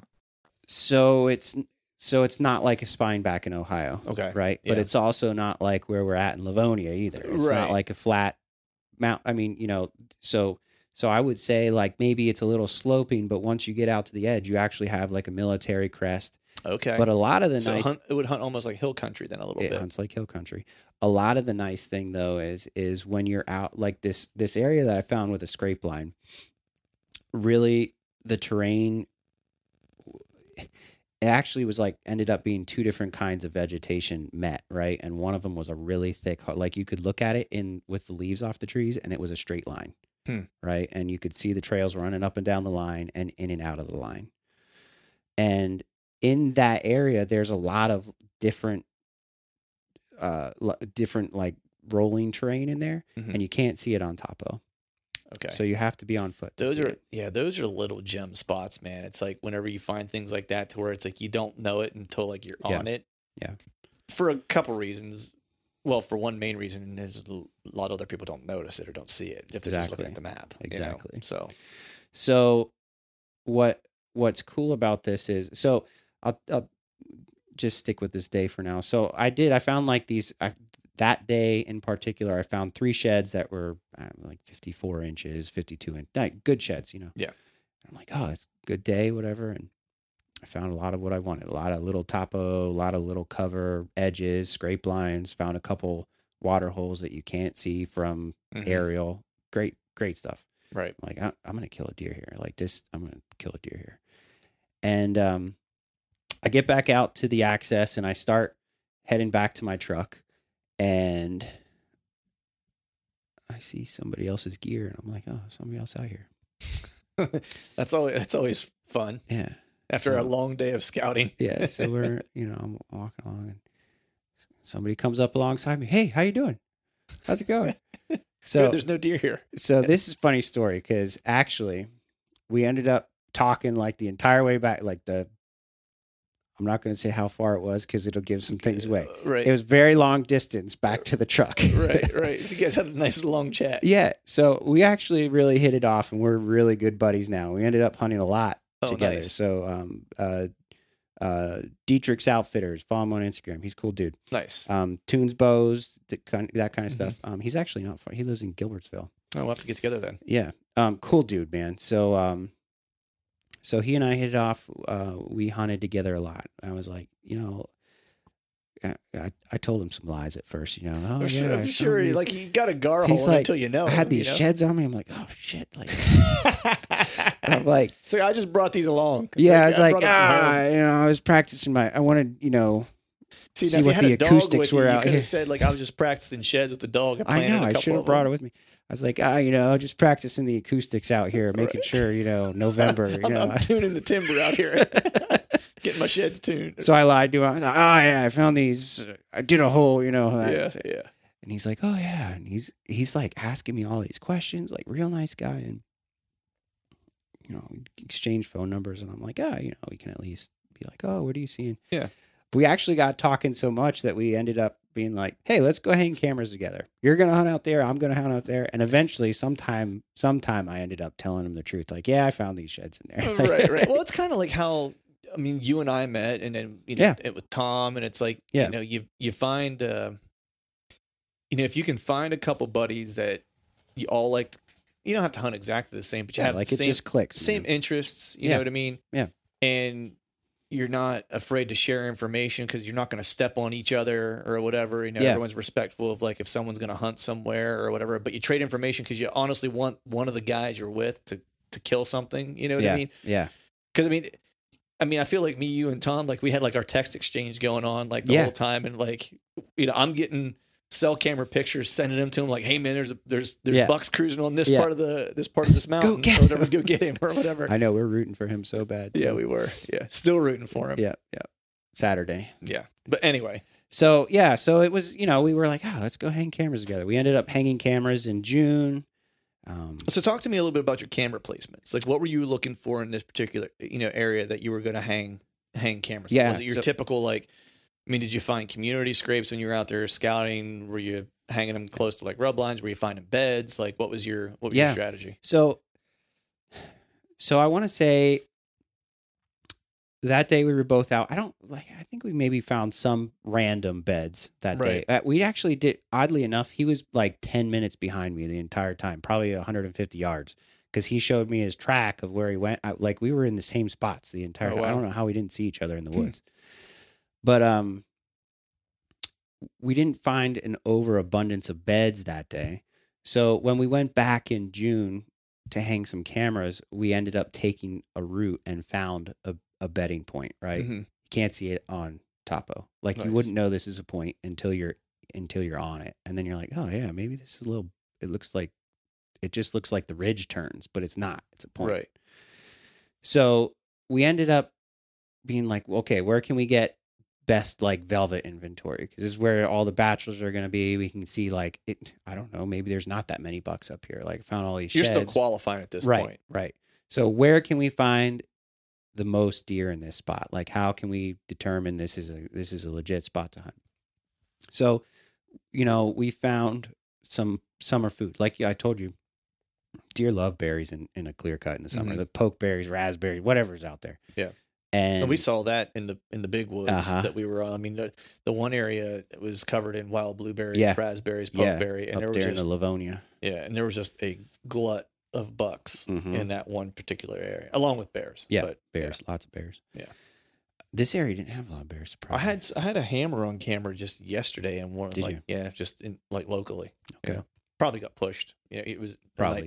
So it's so it's not like a spine back in Ohio, Okay. right? Yeah. But it's also not like where we're at in Livonia either. It's Right. not like a flat mount. I mean, you know, so so I would say like maybe it's a little sloping, but once you get out to the edge, you actually have like a military crest. Okay. But a lot of the so nice hunt, it would hunt almost like hill country then a little it bit. hunts like hill country. A lot of the nice thing though is is when you're out like this this area that I found with a scrape line. Really, the terrain. It actually was like ended up being two different kinds of vegetation met, right? And one of them was a really thick, like you could look at it in with the leaves off the trees, and it was a straight line, Hmm. right? And you could see the trails running up and down the line and in and out of the line. And in that area, there's a lot of different, uh, l- different like rolling terrain in there, Mhm. and you can't see it on topo. Okay. So you have to be on foot. to Those see are it. yeah, those are little gem spots, man. It's like whenever you find things like that to where it's like you don't know it until like you're Yeah. on it. Yeah. For a couple reasons. Well, for one main reason is a lot of other people don't notice it or don't see it if they're just looking Exactly. at the map. you know? Exactly. So So what what's cool about this is so I'll, I'll just stick with this day for now. So I did I found like these I, that day in particular I found three sheds that were I don't know, like fifty-four inches, fifty-two inch, like good sheds, you know. Yeah. I'm like, oh, it's a good day, whatever, and I found a lot of what I wanted. A lot of little topo, a lot of little cover edges, scrape lines. Found a couple water holes that you can't see from mhm. aerial. Great, great stuff. Right. I'm like, I, I'm going to kill a deer here. Like this, I'm going to kill a deer here. And um, I get back out to the access and I start heading back to my truck. And I see somebody else's gear. And I'm like, oh, somebody else out here. that's always, that's always fun. Yeah. After So- a long day of scouting. Yeah. So we're, you know, I'm walking along and somebody comes up alongside me. Hey, how you doing? How's it going? So Good, there's no deer here. So this is a funny story because actually we ended up talking like the entire way back. Like the, I'm not going to say how far it was because it'll give some things away. Uh, right. It was very long distance back to the truck. right, right. So you guys had a nice long chat. Yeah. So we actually really hit it off and we're really good buddies now. We ended up hunting a lot Oh, together. nice. So um, uh, uh, Dietrich's Outfitters, follow him on Instagram. He's a cool dude. Nice. Um, Tunes Bows, that kind, that kind of Mhm. stuff. Um, he's actually not far. He lives in Gilbertsville. Oh, we'll have to get together then. Yeah. Um, cool dude, man. So, um, so he and I hit it off. Uh, we hunted together a lot. I was like, you know, I, I, I told him some lies at first, you know. Oh, I'm yeah, sure, I I'm found sure these- like you got a gar He's hole like, until you know. I had him, these you know? sheds on me. I'm like, oh shit. Like, I'm like, So I just brought these along. yeah, I was like, brought them from ah, home. you know, I was practicing my, I wanted, you know, See, see now, if what you had the a dog acoustics with you, were you out could here. have said like I was just practicing sheds with the dog. And I planted know, a I couple should have of brought them. it with me. I was like, ah, you know, just practicing the acoustics out here, making Right. sure, you know, November, you I'm, know. I'm tuning the timber out here, getting my sheds tuned. So I lied to him. I was like, oh yeah, I found these. I did a whole, you know. yeah, yeah. And he's like, oh yeah, and he's he's like asking me all these questions, like real nice guy, and you know, exchange phone numbers, and I'm like, ah, you know, we can at least be like, oh, what are you seeing? Yeah. But we actually got talking so much that we ended up being like, hey, let's go hang cameras together. You're gonna hunt out there, I'm gonna hunt out there, and eventually, sometime, sometime, I ended up telling him the truth, like, yeah, I found these sheds in there. right, right. Well, it's kind of like how I mean, you and I met, and then you know, Yeah. it with Tom, and it's like Yeah. you know, you you find, uh, you know, if you can find a couple buddies that you all like, you don't have to hunt exactly the same, but you Yeah, have like the it same just clicks. same man. interests. You Yeah. know what I mean? Yeah. And you're not afraid to share information because you're not going to step on each other or whatever. You know, Yeah. everyone's respectful of like if someone's going to hunt somewhere or whatever. But you trade information because you honestly want one of the guys you're with to to kill something. You know what yeah, I mean? yeah, Because I mean, I mean, I feel like me, you, and Tom, like we had like our text exchange going on like the Yeah. whole time, and like you know, I'm getting cell camera pictures, sending them to him like, hey man, there's a, there's there's Yeah. bucks cruising on this Yeah. part of the this part of this mountain get or whatever. him. Go get him or whatever. I know we're rooting for him so bad. yeah, too. we were. Yeah, still rooting for him. yeah, yeah. Saturday. Yeah. But anyway, So yeah, so it was, you know, we were like, oh, let's go hang cameras together. We ended up hanging cameras in June. Um, so talk to me a little bit about your camera placements. Like, what were you looking for in this particular, you know, area that you were going to hang hang cameras? Yeah, Was it your so- typical like? I mean, did you find community scrapes when you were out there scouting? Were you hanging them close to like rub lines? Were you finding beds? Like, what was your what was Yeah. your strategy? so, so I want to say that day we were both out. I don't like. I think we maybe found some random beds that Right. day. Uh, we actually did. Oddly enough, he was like ten minutes behind me the entire time, probably one hundred fifty yards, because he showed me his track of where he went. I, like we were in the same spots the entire Oh, time. I wow. don't know how we didn't see each other in the Hmm. woods, but um, we didn't find an overabundance of beds that day. So when we went back in June to hang some cameras, we ended up taking a route and found a, a bedding point, right? Mhm. You can't see it on topo. Like you Nice. wouldn't know this is a point until you're until you're on it. And then you're like, "Oh yeah, maybe this is a little it looks like it just looks like the ridge turns, but it's not. It's a point." Right. So, we ended up being like, "Okay, where can we get best like velvet inventory, because this is where all the bachelors are going to be. We can see like it. I don't know. Maybe there's not that many bucks up here. Like found all these You're sheds. still qualifying at this right, point. right. So where can we find the most deer in this spot? Like how can we determine this is a this is a legit spot to hunt? So, you know, we found some summer food. Like I told you, deer love berries in, in a clear cut in the summer. Mhm. The pokeberries, raspberries, whatever's out there. Yeah. And, And we saw that in the in the big woods Uh-huh. that we were on. I mean, the the one area was covered in wild blueberries, Yeah. raspberries, yeah, pokeberry, and up there was there just in the Livonia. yeah, and there was just a glut of bucks Mhm. in that one particular area, along with bears. Yeah, but, bears, lots of bears. Yeah. This area didn't have a lot of bears. I surprisingly. had I had a hammer on camera just yesterday, and one Did like you? yeah, just in like locally. Okay. Yeah. Probably got pushed. Yeah, it was the Probably. nighttime I mean,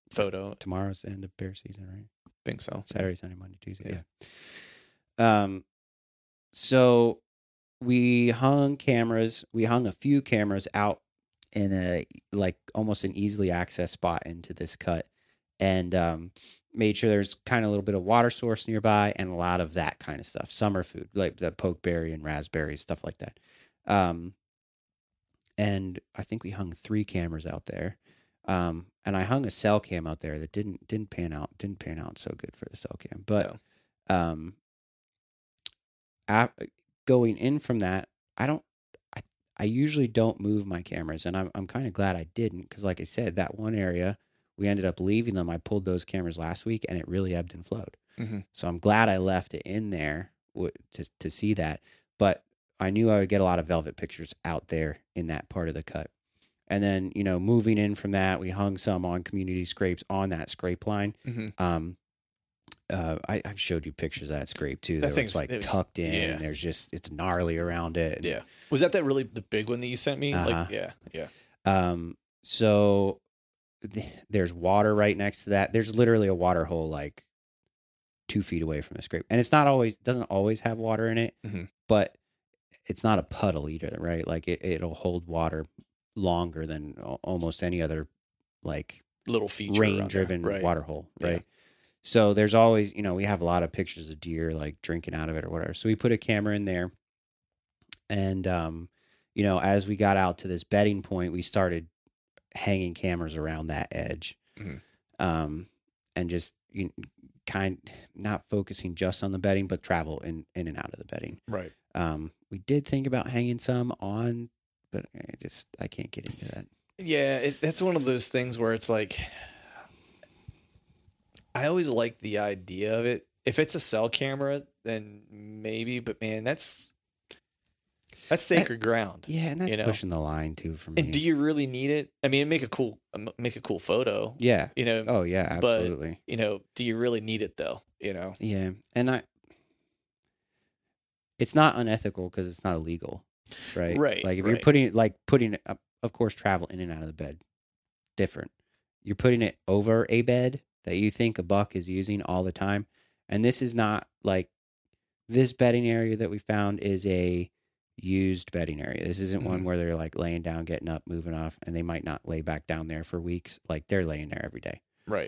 photo. Tomorrow's the end of bear season, right? Think so. Saturday, Sunday, Monday, Tuesday. Yeah. Yeah. Um. So we hung cameras. We hung a few cameras out in a like almost an easily accessed spot into this cut, and um, made sure there's kind of a little bit of water source nearby and a lot of that kind of stuff. Summer food like the pokeberry and raspberries, stuff like that. Um. And I think we hung three cameras out there. Um, and I hung a cell cam out there that didn't didn't pan out didn't pan out so good for the cell cam. But No. um, ap- going in from that, I don't. I, I usually don't move my cameras, and I'm I'm kind of glad I didn't because, like I said, that one area we ended up leaving them. I pulled those cameras last week, and it really ebbed and flowed. Mm-hmm. So I'm glad I left it in there w- to to see that. But I knew I would get a lot of velvet pictures out there in that part of the cut. And then, you know, moving in from that, we hung some on community scrapes on that scrape line. Mm-hmm. Um, uh, I, I've showed you pictures of that scrape too. That That thing's- it's like it was- tucked in. yeah. And there's just, it's gnarly around it. And, Yeah. Was that that really the big one that you sent me? Uh-huh. Like, yeah, yeah. Um, so th- there's water right next to that. There's literally a water hole like two feet away from the scrape. And it's not always, doesn't always have water in it, Mhm. but it's not a puddle either, right? Like it, it'll hold water longer than al- almost any other like Little feature. rain around there. driven Right. water hole, Yeah. right? So there's always, you know, we have a lot of pictures of deer like drinking out of it or whatever. So we put a camera in there. And, um, you know, as we got out to this bedding point, we started hanging cameras around that edge. Mhm. Um, and just you kind not focusing just on the bedding, but travel in, in and out of the bedding. Right. Um, we did think about hanging some on, but I just, I can't get into that. Yeah, it, that's one of those things where it's like, I always like the idea of it. If it's a cell camera, then maybe, but man, that's that's sacred ground. Yeah. And that's You know? pushing the line too for me. And do you really need it? I mean, make a cool, make a cool photo. yeah. You know, Oh yeah, but- absolutely. you know, do you really need it though? You know, Yeah. And I, it's not unethical because it's not illegal, right? Right, Like if you're right. putting it, like putting it, up, of course, travel in and out of the bed, different. You're putting it over a bed that you think a buck is using all the time. And this is not like this bedding area that we found is a used bedding area. This isn't one Mhm. where they're like laying down, getting up, moving off, and they might not lay back down there for weeks. Like they're laying there every day. right?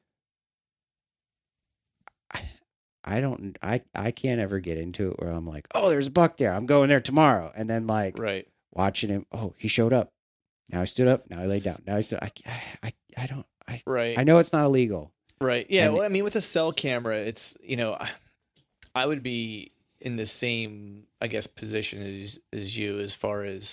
I don't, I, I can't ever get into it where I'm like, oh, there's a buck there. I'm going there tomorrow. And then like Right. watching him. Oh, he showed up. Now he stood up. Now he laid down. Now he stood. I, I, I don't, I, Right. I know it's not illegal. Right. Yeah. And- well, I mean, with a cell camera, it's, you know, I, I would be in the same, I guess, position as, as you as far as,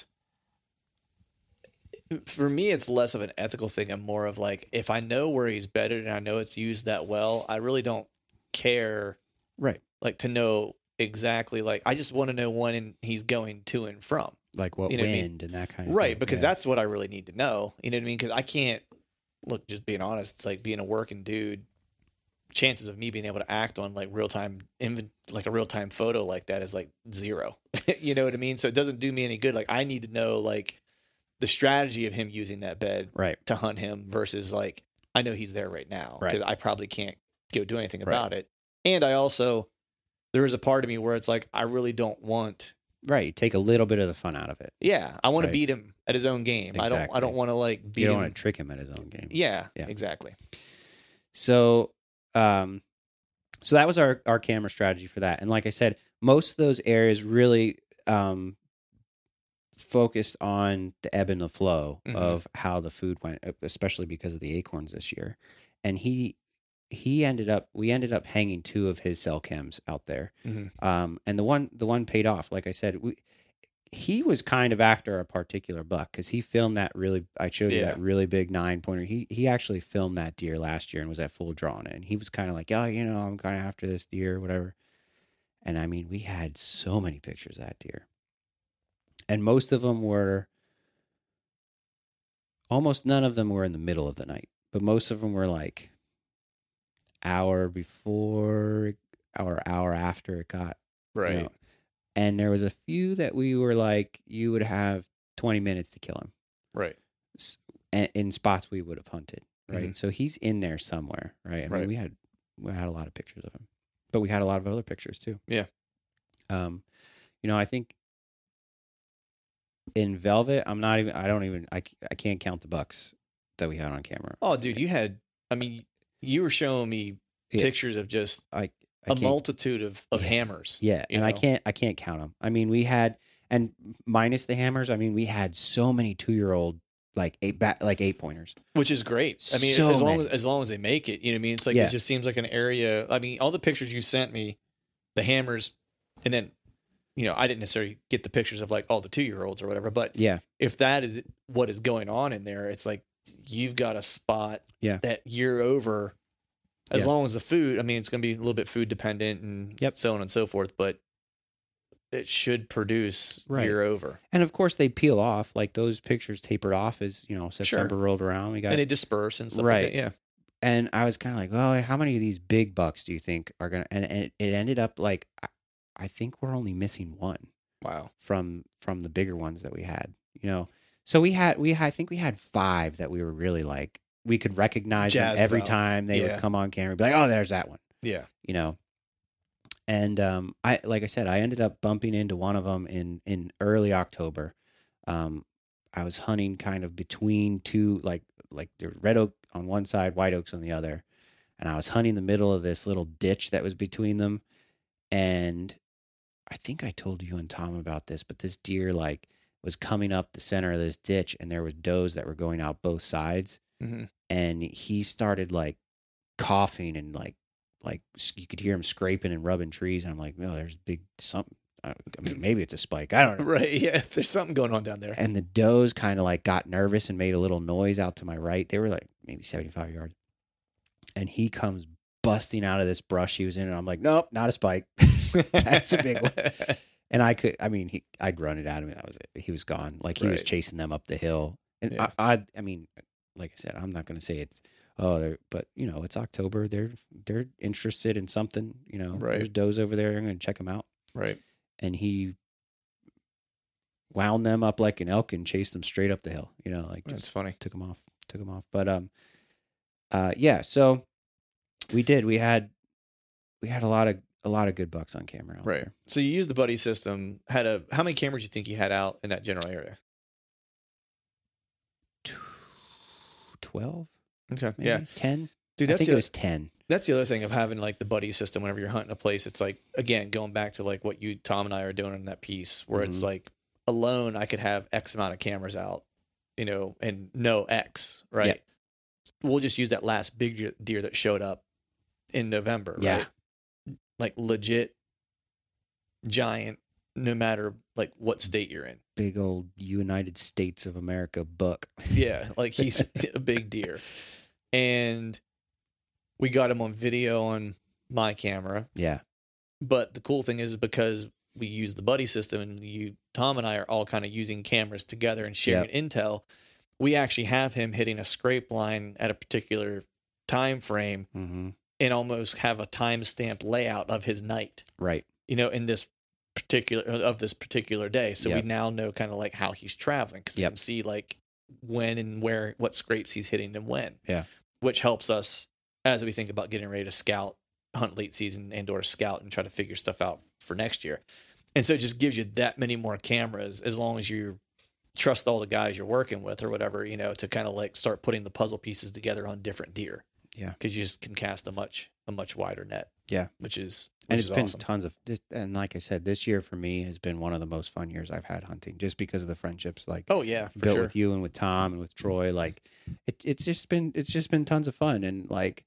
for me, it's less of an ethical thing and more of like, if I know where he's bedded and I know it's used that well, I really don't care, Right. like, to know exactly, like, I just want to know when he's going to and from. Like what You know what I mean? wind and that kind of Right. thing. Because Yeah. that's what I really need to know. You know what I mean? Because I can't, look, just being honest, it's like being a working dude. Chances of me being able to act on like real time, inv- like a real time photo like that is like zero. You know what I mean? So it doesn't do me any good. Like I need to know like the strategy of him using that bed Right. to hunt him versus like I know he's there right now Right. because I probably can't go do anything Right. about it. And I also there is a part of me where it's like I really don't want. Right. You take a little bit of the fun out of it. Yeah, I want Right. to beat him at his own game. I don't. I Exactly. don't want to like beat You don't him. want to trick him at his own game. Yeah, Yeah. exactly. So, um, so that was our, our camera strategy for that. And like I said, most of those areas really, um, focused on the ebb and the flow Mhm. of how the food went, especially because of the acorns this year. And he, he ended up, we ended up hanging two of his cell cams out there. Mhm. Um, and the one, the one paid off. Like I said, we, he was kind of after a particular buck because he filmed that really. I showed you Yeah. that really big nine pointer. He he actually filmed that deer last year and was at full draw on it. And he was kind of like, oh, you know, I'm kind of after this deer, whatever. And I mean, we had so many pictures of that deer, and most of them were. Almost none of them were in the middle of the night, but most of them were like hour before or hour after it got you Right. know, and there was a few that we were like, you would have twenty minutes to kill him Right. s- a- in spots we would have hunted. right? Mhm. So he's in there somewhere, right? I mean, Right. we had we had a lot of pictures of him, but we had a lot of other pictures too. Yeah. Um, you know, I think in Velvet, I'm not even. I don't even. I, I can't count the bucks that we had on camera. Oh, dude, you had. I mean, you were showing me Yeah. pictures of just I, I a can't, multitude of, of Yeah. hammers. Yeah, you and I know? can't. I can't count them. I mean, we had and minus the hammers. I mean, we had so many two year old like eight bat like eight pointers. Which is great. I mean, So as long many. as as long as they make it, you know what I mean? It's like Yeah. it just seems like an area. I mean, all the pictures you sent me, the hammers, and then, you know, I didn't necessarily get the pictures of like all the two year olds or whatever. But Yeah, if that is what is going on in there, it's like you've got a spot Yeah. that year over. As Yeah. long as the food, I mean, it's going to be a little bit food dependent and Yep. so on and so forth, but it should produce Right. year over. and of course they peel off. Like those pictures tapered off as you know September rolled around. We got And it disperse and stuff Right. like that. Yeah. and I was kind of like, well, how many of these big bucks do you think are gonna? And, and it ended up like, I, I think we're only missing one Wow. from from the bigger ones that we had. You know, so we had we had, I think we had five that we were really like we could recognize them Jazzed every about. time they Yeah. would come on camera. Be like, oh, there's that one. Yeah. You know, and um, I like I said, I ended up bumping into one of them in in early October. Um, I was hunting kind of between two, like like the red oak on one side, white oaks on the other, and I was hunting the middle of this little ditch that was between them. And I think I told you and Tom about this, but this deer like was coming up the center of this ditch, and there was does that were going out both sides, Mm-hmm. and he started like coughing and like like you could hear him scraping and rubbing trees, and I'm like, no, there's big something. I mean, maybe it's a spike. I don't know. Right. Yeah. There's something going on down there. And the does kind of like got nervous and made a little noise out to my right. They were like maybe seventy-five yards. And he comes busting out of this brush he was in. And I'm like, nope, not a spike. That's a big one. And I could, I mean, he, I grunted at him. That was it. He was gone. Like he was Right. chasing them up the hill. And Yeah. I, I, I mean, like I said, I'm not going to say it's, oh, they're, but you know, it's October. They're, they're interested in something, you know, Right. there's does over there. I'm going to check them out. Right. And he wound them up like an elk and chased them straight up the hill. You know, like That's just funny. took them off, took them off. But um, uh, yeah. So we did. We had we had a lot of a lot of good bucks on camera. Out Right. there. So you used the buddy system. Had a how many cameras do you think you had out in that general area? Twelve, Okay. maybe Yeah. ten. Dude, I that's think the, it was ten. that's the other thing of having like the buddy system whenever you're hunting a place. It's like, again, going back to like what you, Tom and I are doing in that piece where it's Mhm. like alone, I could have X amount of cameras out, you know, and no X, right? Yeah. We'll just use that last big deer that showed up in November, Yeah. right? Like legit giant, no matter like what state you're in. Big old United States of America buck. Yeah, like he's a big deer. And we got him on video on my camera. Yeah. But the cool thing is because we use the buddy system and you, Tom and I are all kind of using cameras together and sharing intel, we actually have him hitting a scrape line at a particular time frame Mm-hmm. and almost have a timestamp layout of his night, Right. you know, in this particular of this particular day. So Yep. we now know kind of like how he's traveling because we Yep. can see like when and where, what scrapes he's hitting and when. Yeah. Which helps us as we think about getting ready to scout, hunt late season and or scout and try to figure stuff out for next year. And so it just gives you that many more cameras as long as you trust all the guys you're working with or whatever, you know, to kind of like start putting the puzzle pieces together on different deer. Yeah. Because you just can cast a much, a much wider net. Yeah. Which is, which And is it's been awesome. tons of, this- and like I said, this year for me has been one of the most fun years I've had hunting, just because of the friendships like Oh yeah, for built sure. with you and with Tom and with Troy. Like it, it's just been, it's just been tons of fun. And like,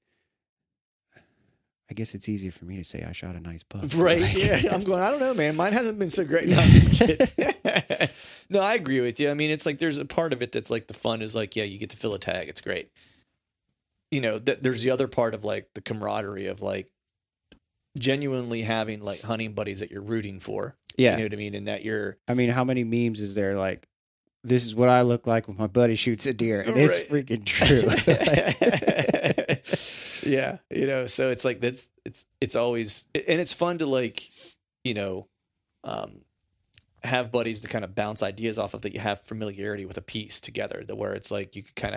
I guess it's easier for me to say I shot a nice buck. Right. Like, Yeah. I'm going, I don't know, man. Mine hasn't been so great. No, I'm just kidding. No, I agree with you. I mean, it's like there's a part of it that's like the fun is like, yeah, you get to fill a tag. It's great. You know, that there's the other part of like the camaraderie of like genuinely having like hunting buddies that you're rooting for. Yeah. You know what I mean? And that you're I mean, how many memes is there like, this is what I look like when my buddy shoots a deer? And it's Right. freaking true. Yeah, you know, so it's like that's it's it's always and it's fun to like, you know, um have buddies to kind of bounce ideas off of that you have familiarity with a piece together, to where it's like you could kind of help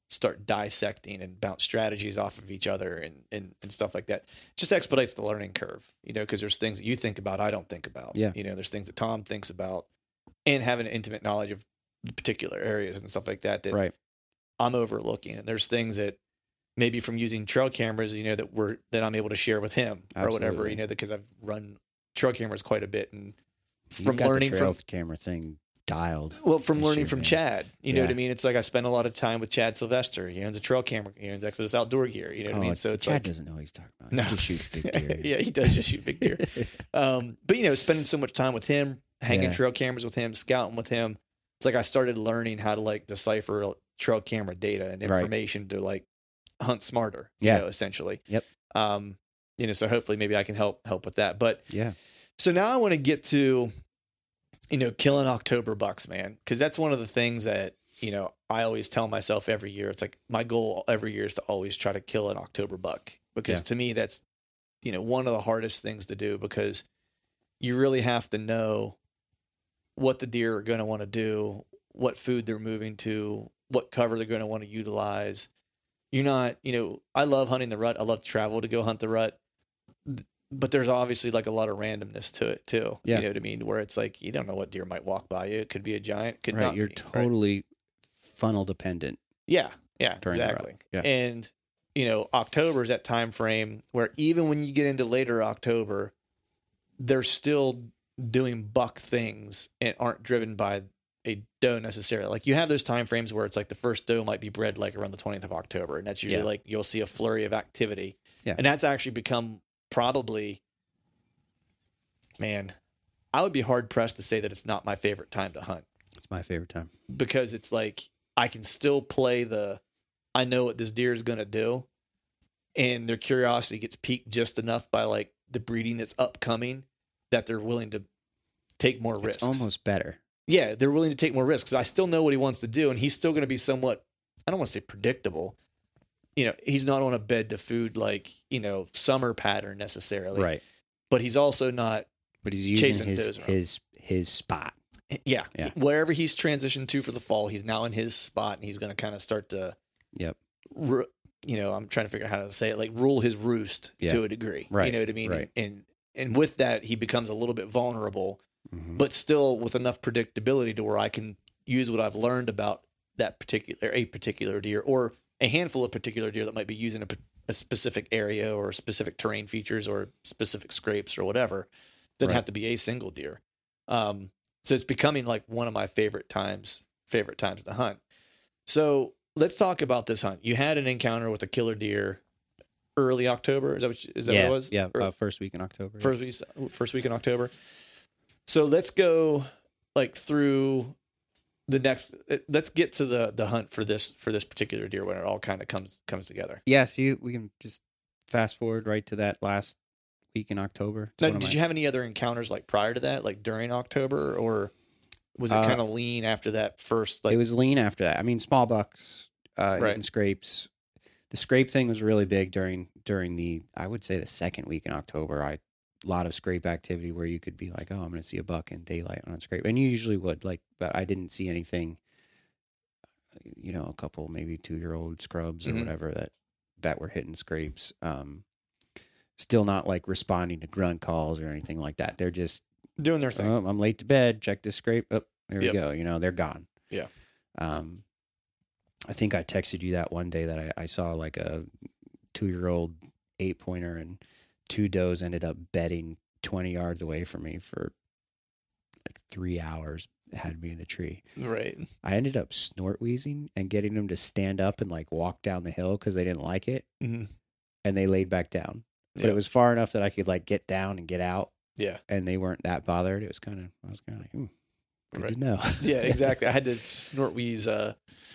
start dissecting and bounce strategies off of each other and, and, and stuff like that. Just expedites the learning curve, you know, because there's things that you think about, I don't think about. Yeah. You know, there's things that Tom thinks about, and having an intimate knowledge of particular areas and stuff like that that Right. I'm overlooking. And there's things that maybe from using trail cameras, you know, that we're that I'm able to share with him or whatever, Absolutely. you know, because I've run trail cameras quite a bit, and You've from got learning the trail from camera thing dialed. well, from this learning year, from man. Chad, you know Yeah. what I mean? It's like I spend a lot of time with Chad Sylvester. He owns a trail camera. He owns Exodus Outdoor Gear. You know what Oh, I mean? So it's Chad like, doesn't know what he's talking about. No. He just shoots big deer. yeah, he does just shoot big deer. Um, but you know, spending so much time with him, hanging Yeah. trail cameras with him, scouting with him, it's like I started learning how to like decipher trail camera data and Right. information to like hunt smarter. Yeah. You know, essentially. Yep. Um, you know, so hopefully maybe I can help help with that. But Yeah. so now I want to get to, you know, killing October bucks, man, because that's one of the things that, you know, I always tell myself every year. It's like my goal every year is to always try to kill an October buck, because Yeah. to me, that's, you know, one of the hardest things to do, because you really have to know what the deer are going to want to do, what food they're moving to, what cover they're going to want to utilize. You're not, you know, I love hunting the rut. I love to travel to go hunt the rut. But there's obviously like a lot of randomness to it too. Yeah. You know what I mean? Where it's like, you don't know what deer might walk by you. It could be a giant, could Right. not You're be. right? totally funnel dependent. Yeah. Yeah, during the rut. exactly. Yeah. And, you know, October is that time frame where even when you get into later October, they're still doing buck things and aren't driven by a doe necessarily. Like you have those time frames where it's like the first doe might be bred like around the twentieth of October. And that's usually Yeah. like you'll see a flurry of activity. Yeah. And that's actually become probably, man, I would be hard pressed to say that it's not my favorite time to hunt, It's my favorite time. because it's like I can still play the, I know what this deer is going to do, and their curiosity gets piqued just enough by like the breeding that's upcoming that they're willing to take more risks. It's almost better. Yeah, they're willing to take more risks, because I still know what he wants to do, and he's still going to be somewhat, I don't want to say predictable. You know, he's not on a bed to food like, you know, summer pattern necessarily, Right. but he's also not, But he's using Chasing his does around. his his spot. yeah, Yeah. wherever he's transitioned to for the fall, he's now in his spot, and he's going to kind of start to, Yep. ru- you know, I'm trying to figure out how to say it, like rule his roost Yeah. to a degree. You Right, know what I mean? right. And, and with that, he becomes a little bit vulnerable, Mhm. but still with enough predictability to where I can use what I've learned about that particular, a particular deer, or a handful of particular deer that might be using a, p- a specific area or specific terrain features or specific scrapes or whatever. Doesn't Right. have to be a single deer. Um, so it's becoming like one of my favorite times, favorite times to hunt. So let's talk about this hunt. You had an encounter with a killer deer early October. Is that what, you- is that yeah. what it was? Yeah. Or Uh, first week in October. first week, first week in October. So let's go like through the next, let's get to the, the hunt for this, for this particular deer when it all kind of comes, comes together. Yeah. So you, we can just fast forward right to that last week in October. It's Now, one of did my- you have any other encounters like prior to that, like during October, or was it Uh, kind of lean after that first? Like, it was lean after that. I mean, small bucks, uh, Right. eating scrapes. The scrape thing was really big during during the I would say the second week in October. I a lot of scrape activity where you could be like, oh, I'm going to see a buck in daylight on a scrape, and you usually would. Like, but I didn't see anything. You know, a couple maybe two year old scrubs or Mhm. whatever that that were hitting scrapes. Um, still not like responding to grunt calls or anything like that. They're just doing their thing. oh, I'm late to bed. Check this scrape. Oh, there Yep. we go. You know, they're gone. Yeah. Um, I think I texted you that one day that I, I saw like a two year old eight pointer, and two does ended up bedding twenty yards away from me for like three hours. It had me in the tree. Right. I ended up snort wheezing and getting them to stand up and like walk down the hill because they didn't like it, Mm-hmm. and they laid back down. But Yeah. it was far enough that I could like get down and get out, Yeah. and they weren't that bothered. It was kind of I was kind of like, hmm, good Right. to know. Yeah, exactly. I had to snort wheeze uh,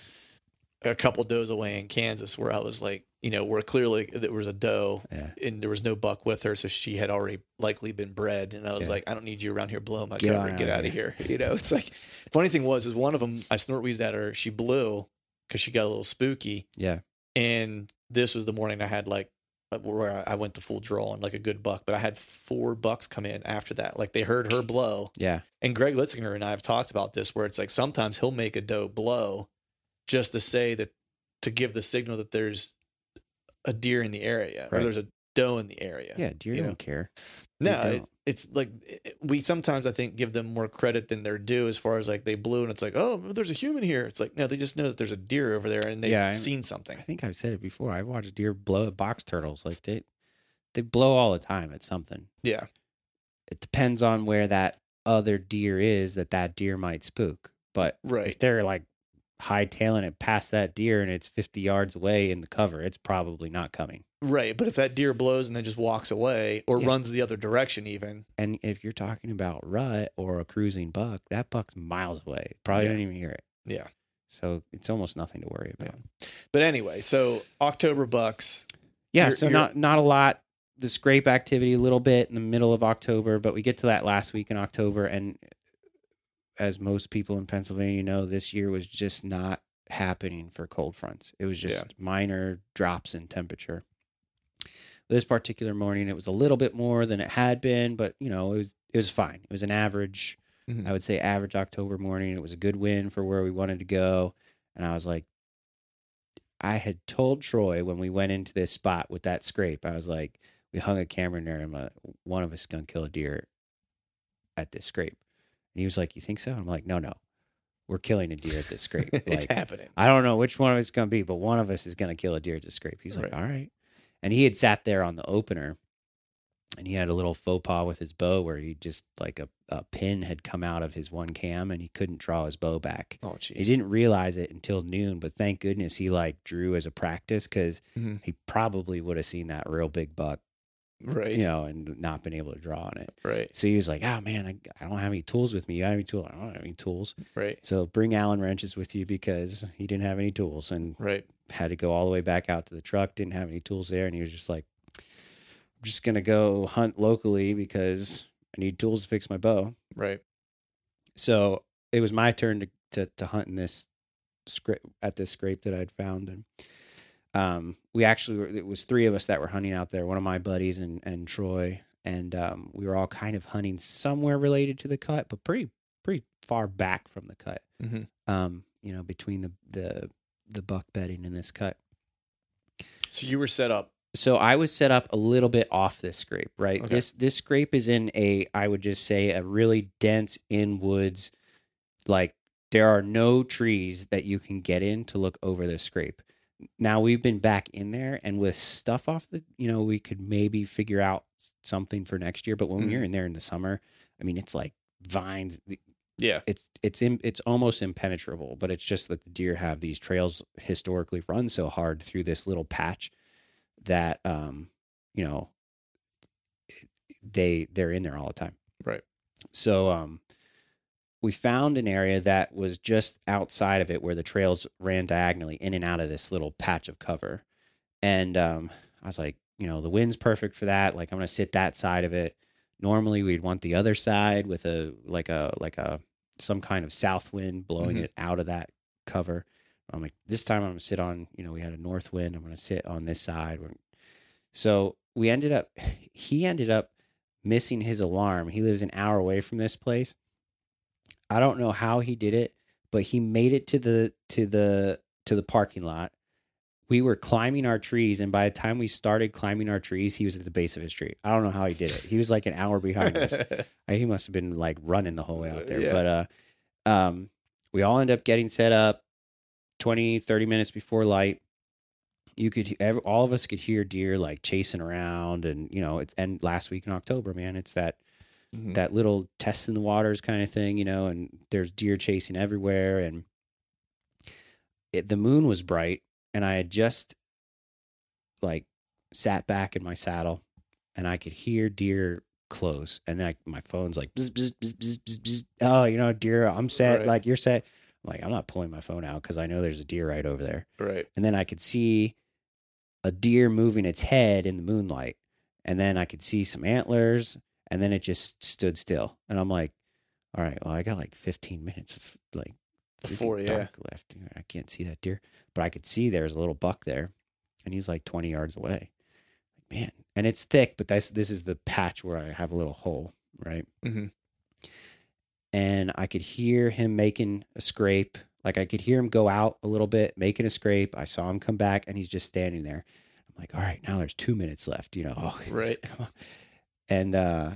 a couple does away in Kansas, where I was like, you know, where clearly there was a doe Yeah. and there was no buck with her, so she had already likely been bred. And I was Yeah. like, I don't need you around here blowing my Get cover. on Get outta out of here. You know, it's like, funny thing was, is one of them I snort wheezed at her. She blew because she got a little spooky. Yeah. And this was the morning I had like where I went to full draw on like a good buck, but I had four bucks come in after that. Like they heard her blow. Yeah. And Greg Litzinger and I have talked about this, where it's like sometimes he'll make a doe blow just to say that to give the signal that there's a deer in the area Right. or there's a doe in the area. Yeah, deer you don't know? care. They No, don't. it's, it's like it- we sometimes I think give them more credit than they're due as far as like they blew and it's like, oh, there's a human here. It's like, no, they just know that there's a deer over there and they've Yeah, I- seen something. I think I've said it before. I've watched deer blow at box turtles. Like they, they blow all the time at something. Yeah. It depends on where that other deer is that that deer might spook. But Right. if they're like hightailing it past that deer and it's fifty yards away in the cover, it's probably not coming. Right. But if that deer blows and then just walks away or Yeah. runs the other direction even. And if you're talking about rut or a cruising buck, that buck's miles away. Probably Yeah. don't even hear it. Yeah. So it's almost nothing to worry about. But anyway, so October bucks. Yeah, You're- so you're- not not a lot. The scrape activity a little bit in the middle of October, but we get to that last week in October, and as most people in Pennsylvania know, this year was just not happening for cold fronts. It was just minor drops in temperature. This particular morning, it was a little bit more than it had been, but you know, it was it was fine. It was an average, Mhm. I would say, average October morning. It was a good win for where we wanted to go, and I was like, I had told Troy when we went into this spot with that scrape, I was like, we hung a camera in there, and I'm like, one of us is gonna kill a deer at this scrape. And he was like, you think so? I'm like, no, no, we're killing a deer at this scrape. It's Like, happening. I don't know which one of it's going to be, but one of us is going to kill a deer at the scrape. He's like, Right. all right. And he had sat there on the opener and he had a little faux pas with his bow where he just like a, a pin had come out of his one cam and he couldn't draw his bow back. Oh, jeez. He didn't realize it until noon, but thank goodness he like drew as a practice because Mhm. he probably would have seen that real big buck, Right. you know, and not been able to draw on it. Right. So he was like, oh man, I, I don't have any tools with me. You have any tools? I don't have any tools. Right. So bring Allen wrenches with you because he didn't have any tools and Right. had to go all the way back out to the truck, didn't have any tools there. And he was just like, I'm just going to go hunt locally because I need tools to fix my bow. Right. So it was my turn to, to, to hunt in this scrape at this scrape that I'd found. And um, we actually were, it was three of us that were hunting out there, one of my buddies and, and Troy. And um, we were all kind of hunting somewhere related to the cut, but pretty, pretty far back from the cut. Mhm. Um, you know, between the, the, the buck bedding and this cut. So you were set up. So I was set up a little bit off this scrape, right? Okay. This this scrape is in a, I would just say, a really dense in woods. Like there are no trees that you can get in to look over this scrape. Now we've been back in there, and with stuff off the, you know, we could maybe figure out something for next year. But when Mhm. we were in there in the summer, I mean, it's like vines. Yeah. It's it's in, it's almost impenetrable. But it's just that the deer have these trails historically run so hard through this little patch that um you know they they're in there all the time. Right. So um we found an area that was just outside of it where the trails ran diagonally in and out of this little patch of cover. And um I was like, you know, the wind's perfect for that. Like I'm going to sit that side of it. Normally we'd want the other side with a like a like a some kind of south wind blowing Mhm. it out of that cover. I'm like, this time I'm going to sit on, you know, we had a north wind. I'm going to sit on this side. So we ended up, he ended up missing his alarm. He lives an hour away from this place. I don't know how he did it, but he made it to the, to the, to the parking lot. We were climbing our trees. And by the time we started climbing our trees, he was at the base of his tree. I don't know how he did it. He was like an hour behind us. He must have been like running the whole way out there. Yeah. But, uh, um, we all ended up getting set up twenty, thirty minutes before light. You could, every, all of us could hear deer like chasing around, and you know, it's, and last week in October, man, it's that, Mhm. that little test in the waters kind of thing, you know, and there's deer chasing everywhere. And it, the moon was bright, and I had just like sat back in my saddle, and I could hear deer close, and like my phone's like, bzz, bzz, bzz, bzz, bzz, bzz. Oh, you know, deer, I'm set. Right. Like you're set. I'm like, I'm not pulling my phone out because I know there's a deer right over there. Right. And then I could see a deer moving its head in the moonlight. And then I could see some antlers, and then it just stood still. And I'm like, all right, well, I got like fifteen minutes of like Before, freaking yeah. dark left. I can't see that deer, but I could see there's a little buck there, and he's like twenty yards away. Man, and it's thick, but that's this is the patch where I have a little hole, right? Mhm. And I could hear him making a scrape Like I could hear him go out a little bit, making a scrape. I saw him come back, and he's just standing there. I'm like, all right, now there's two minutes left. You know, oh, Right. come on. And uh,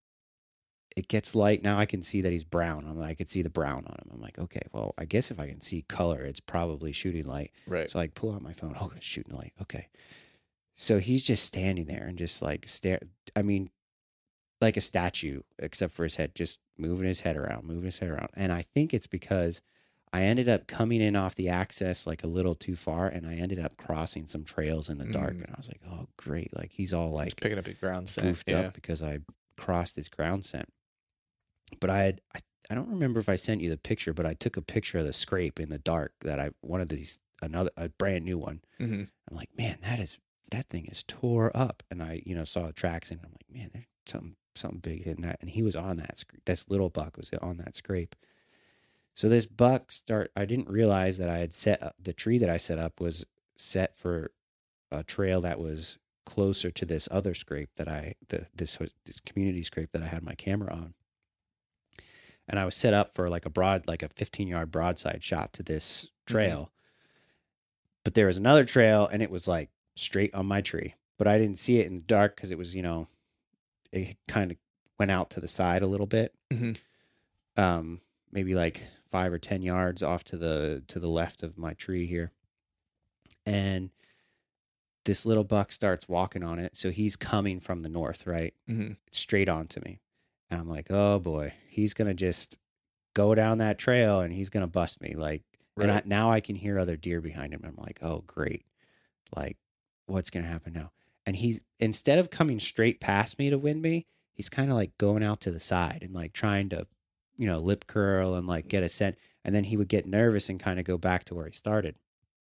it gets light. Now I can see that he's brown. I'm like, I could see the brown on him. I'm like, okay, well, I guess if I can see color, it's probably shooting light. Right. So I pull out my phone. Oh, it's shooting light. Okay. So he's just standing there and just like stare. I mean, like a statue, except for his head, just moving his head around, moving his head around. And I think it's because I ended up coming in off the access like a little too far, and I ended up crossing some trails in the dark. Mm. And I was like, oh, great. Like he's all like Just picking up your ground scent. goofed Yeah. up because I crossed his ground scent. But I had, I, I don't remember if I sent you the picture, but I took a picture of the scrape in the dark that I, one of these, another, a brand new one. Mm-hmm. I'm like, man, that is, that thing is tore up. And I, you know, saw the tracks and I'm like, man, there's something, something big in that. And he was on that, sc- this little buck was on that scrape. So this buck start, I didn't realize that I had set up, the tree that I set up was set for a trail that was closer to this other scrape that I, the, this, this community scrape that I had my camera on. And I was set up for like a broad, like a fifteen yard broadside shot to this trail. Mm-hmm. But there was another trail and it was like straight on my tree, but I didn't see it in the dark because it was, you know, it kind of went out to the side a little bit. Mm-hmm. Um, maybe like five or ten yards off to the, to the left of my tree here. And this little buck starts walking on it. So he's coming from the north, right? Mm-hmm. Straight on to me. And I'm like, oh boy, he's going to just go down that trail and he's going to bust me. Like, Right. and I, now I can hear other deer behind him. I'm like, oh, great. Like, what's going to happen now? And he's, instead of coming straight past me to win me, he's kind of like going out to the side and like trying to, you know, lip curl and like get a scent. And then he would get nervous and kind of go back to where he started.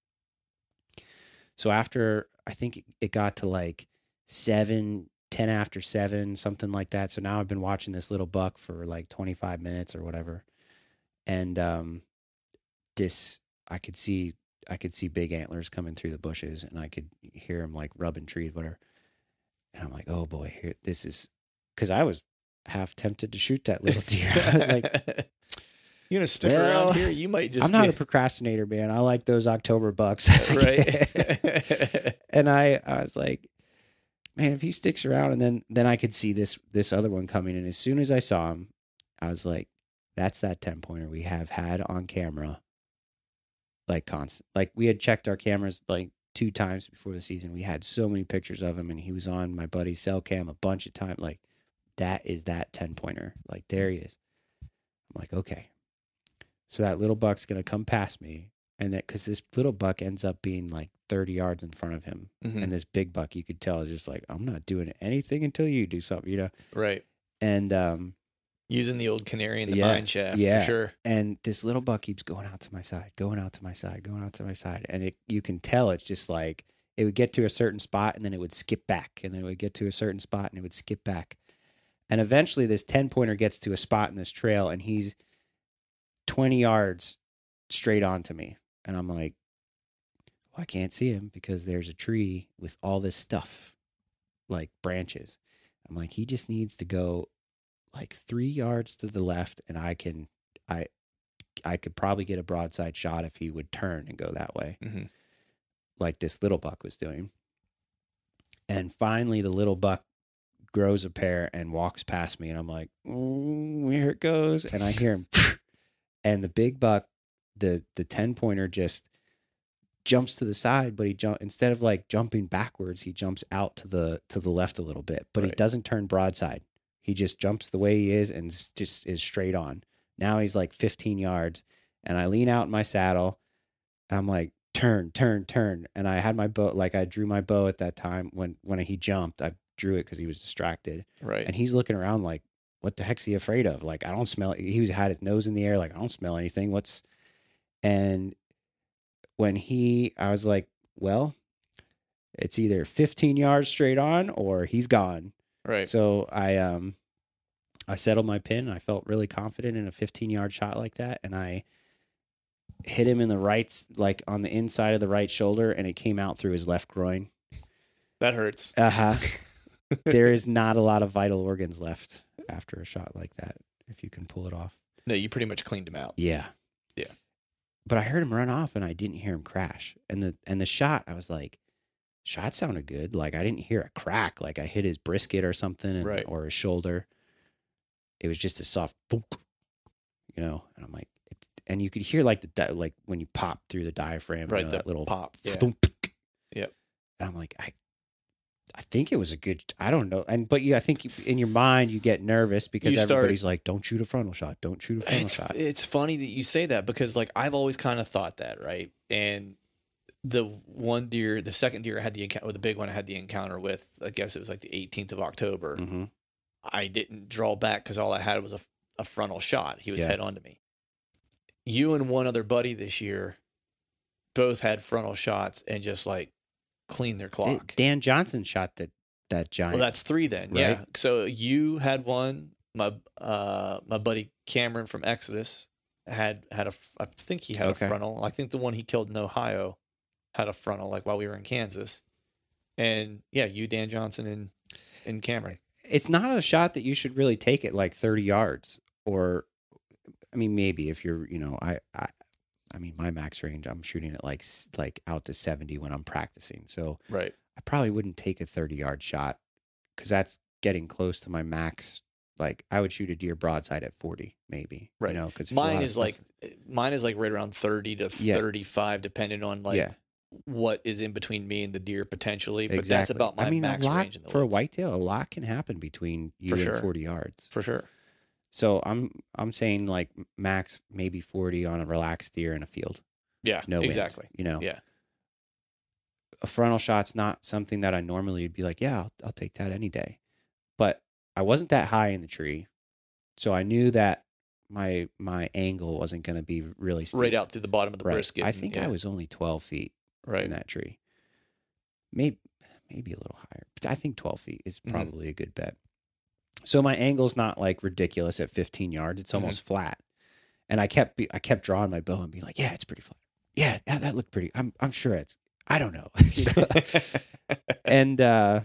So after, I think it got to like seven, ten after seven, something like that. So now I've been watching this little buck for like twenty-five minutes or whatever. And, um, this, I could see, I could see big antlers coming through the bushes and I could hear him like rubbing trees, whatever. And I'm like, oh boy, here, this is, cause I was half tempted to shoot that little deer. I was like, you're going to stick well, around here. You might just, I'm not get... a procrastinator, man. I like those October bucks. Right. And I, I was like, man, if he sticks around, and then, then I could see this, this other one coming. And as soon as I saw him, I was like, that's that ten pointer we have had on camera. Like constant, like we had checked our cameras like two times before the season. We had so many pictures of him and he was on my buddy's cell cam a bunch of times. Like that is that ten pointer. Like there he is. I'm like, okay. So that little buck's going to come past me. And that, cause this little buck ends up being like thirty yards in front of him. Mm-hmm. And this big buck, you could tell is just like, I'm not doing anything until you do something, you know? Right. And, um, using the old canary in the yeah, mine shaft, yeah. for sure. And this little buck keeps going out to my side, going out to my side, going out to my side. And it, you can tell it's just like, it would get to a certain spot and then it would skip back. And then it would get to a certain spot and it would skip back. And eventually this ten pointer gets to a spot in this trail and he's twenty yards straight onto me. And I'm like, well, I can't see him because there's a tree with all this stuff, like branches. I'm like, he just needs to go like three yards to the left, and I can, I, I could probably get a broadside shot if he would turn and go that way, mm-hmm. like this little buck was doing. And finally, the little buck grows a pair and walks past me, and I'm like, oh, here it goes, and I hear him, and the big buck, the the ten pointer just jumps to the side, but he jump instead of like jumping backwards, he jumps out to the to the left a little bit, but right. he doesn't turn broadside. He just jumps the way he is and just is straight on. Now he's like fifteen yards, and I lean out in my saddle. And I'm like, turn, turn, turn. And I had my bow, like I drew my bow at that time when, when he jumped, I drew it because he was distracted. Right. And he's looking around like, what the heck's he afraid of? Like, I don't smell it. He was, had his nose in the air. Like, I don't smell anything. What's, and when he, I was like, well, it's either fifteen yards straight on or he's gone. Right. So I um I settled my pin. I felt really confident in a fifteen yard shot like that, and I hit him in the right, like on the inside of the right shoulder, and it came out through his left groin. That hurts. Uh huh. There is not a lot of vital organs left after a shot like that if you can pull it off. No, you pretty much cleaned him out. Yeah. Yeah. but I heard him run off and I didn't hear him crash. And the and the shot, I was like, shot sounded good. Like I didn't hear a crack. Like I hit his brisket or something, and, Right. or his shoulder. It was just a soft thump, you know. And I'm like, it, and you could hear like the di- like when you pop through the diaphragm, Right, you know, the that little pop, yeah. thump. Yep. And I'm like, I, I think it was a good. I don't know. And but you, I think you, in your mind you get nervous because You start- everybody's like, don't shoot a frontal shot. Don't shoot a frontal It's shot. it's funny that you say that because like I've always kind of thought that, right? And the one deer, the second deer I had the encounter, or the big one I had the encounter with, I guess it was like the eighteenth of October. Mm-hmm. I didn't draw back because all I had was a, a frontal shot. He was Yeah. head on to me. You and one other buddy this year both had frontal shots and just like cleaned their clock. Dan Johnson shot that that giant. Well, that's three then. Right. Yeah. So you had one. My uh my buddy Cameron from Exodus had had a. I think he had Okay. a frontal. I think the one he killed in Ohio had a frontal, like while we were in Kansas. And yeah, you, Dan Johnson, and and Cameron. It's not a shot that you should really take at like thirty yards, or I mean, maybe if you're, you know, I, I, I mean, my max range, I'm shooting at like s- like out to seventy when I'm practicing. So Right. I probably wouldn't take a thirty yard shot because that's getting close to my max. Like I would shoot a deer broadside at forty, maybe. Right. You know, because Mine is like mine is like right around thirty to Yeah. thirty-five, depending on like yeah, what is in between me and the deer potentially. But exactly. that's about my I mean, max a lot range in the for a woods. whitetail. A lot can happen between you For and sure. forty yards. For sure. So I'm I'm saying like max maybe forty on a relaxed deer in a field. Yeah. No wind, exactly. you know. Yeah. A frontal shot's not something that I normally would be like, yeah, I'll, I'll take that any day. But I wasn't that high in the tree, so I knew that my my angle wasn't going to be really steep. Right out through the bottom of the Right. brisket. I and- think yeah. I was only twelve feet right. in that tree. Maybe maybe a little higher, but I think twelve feet is Mhm. probably a good bet. So my angle's not like ridiculous at fifteen yards; it's almost flat. And I kept be, I kept drawing my bow and being like, yeah, it's pretty flat. Yeah, that, that looked pretty. I'm I'm sure it's. I don't know. You know? and uh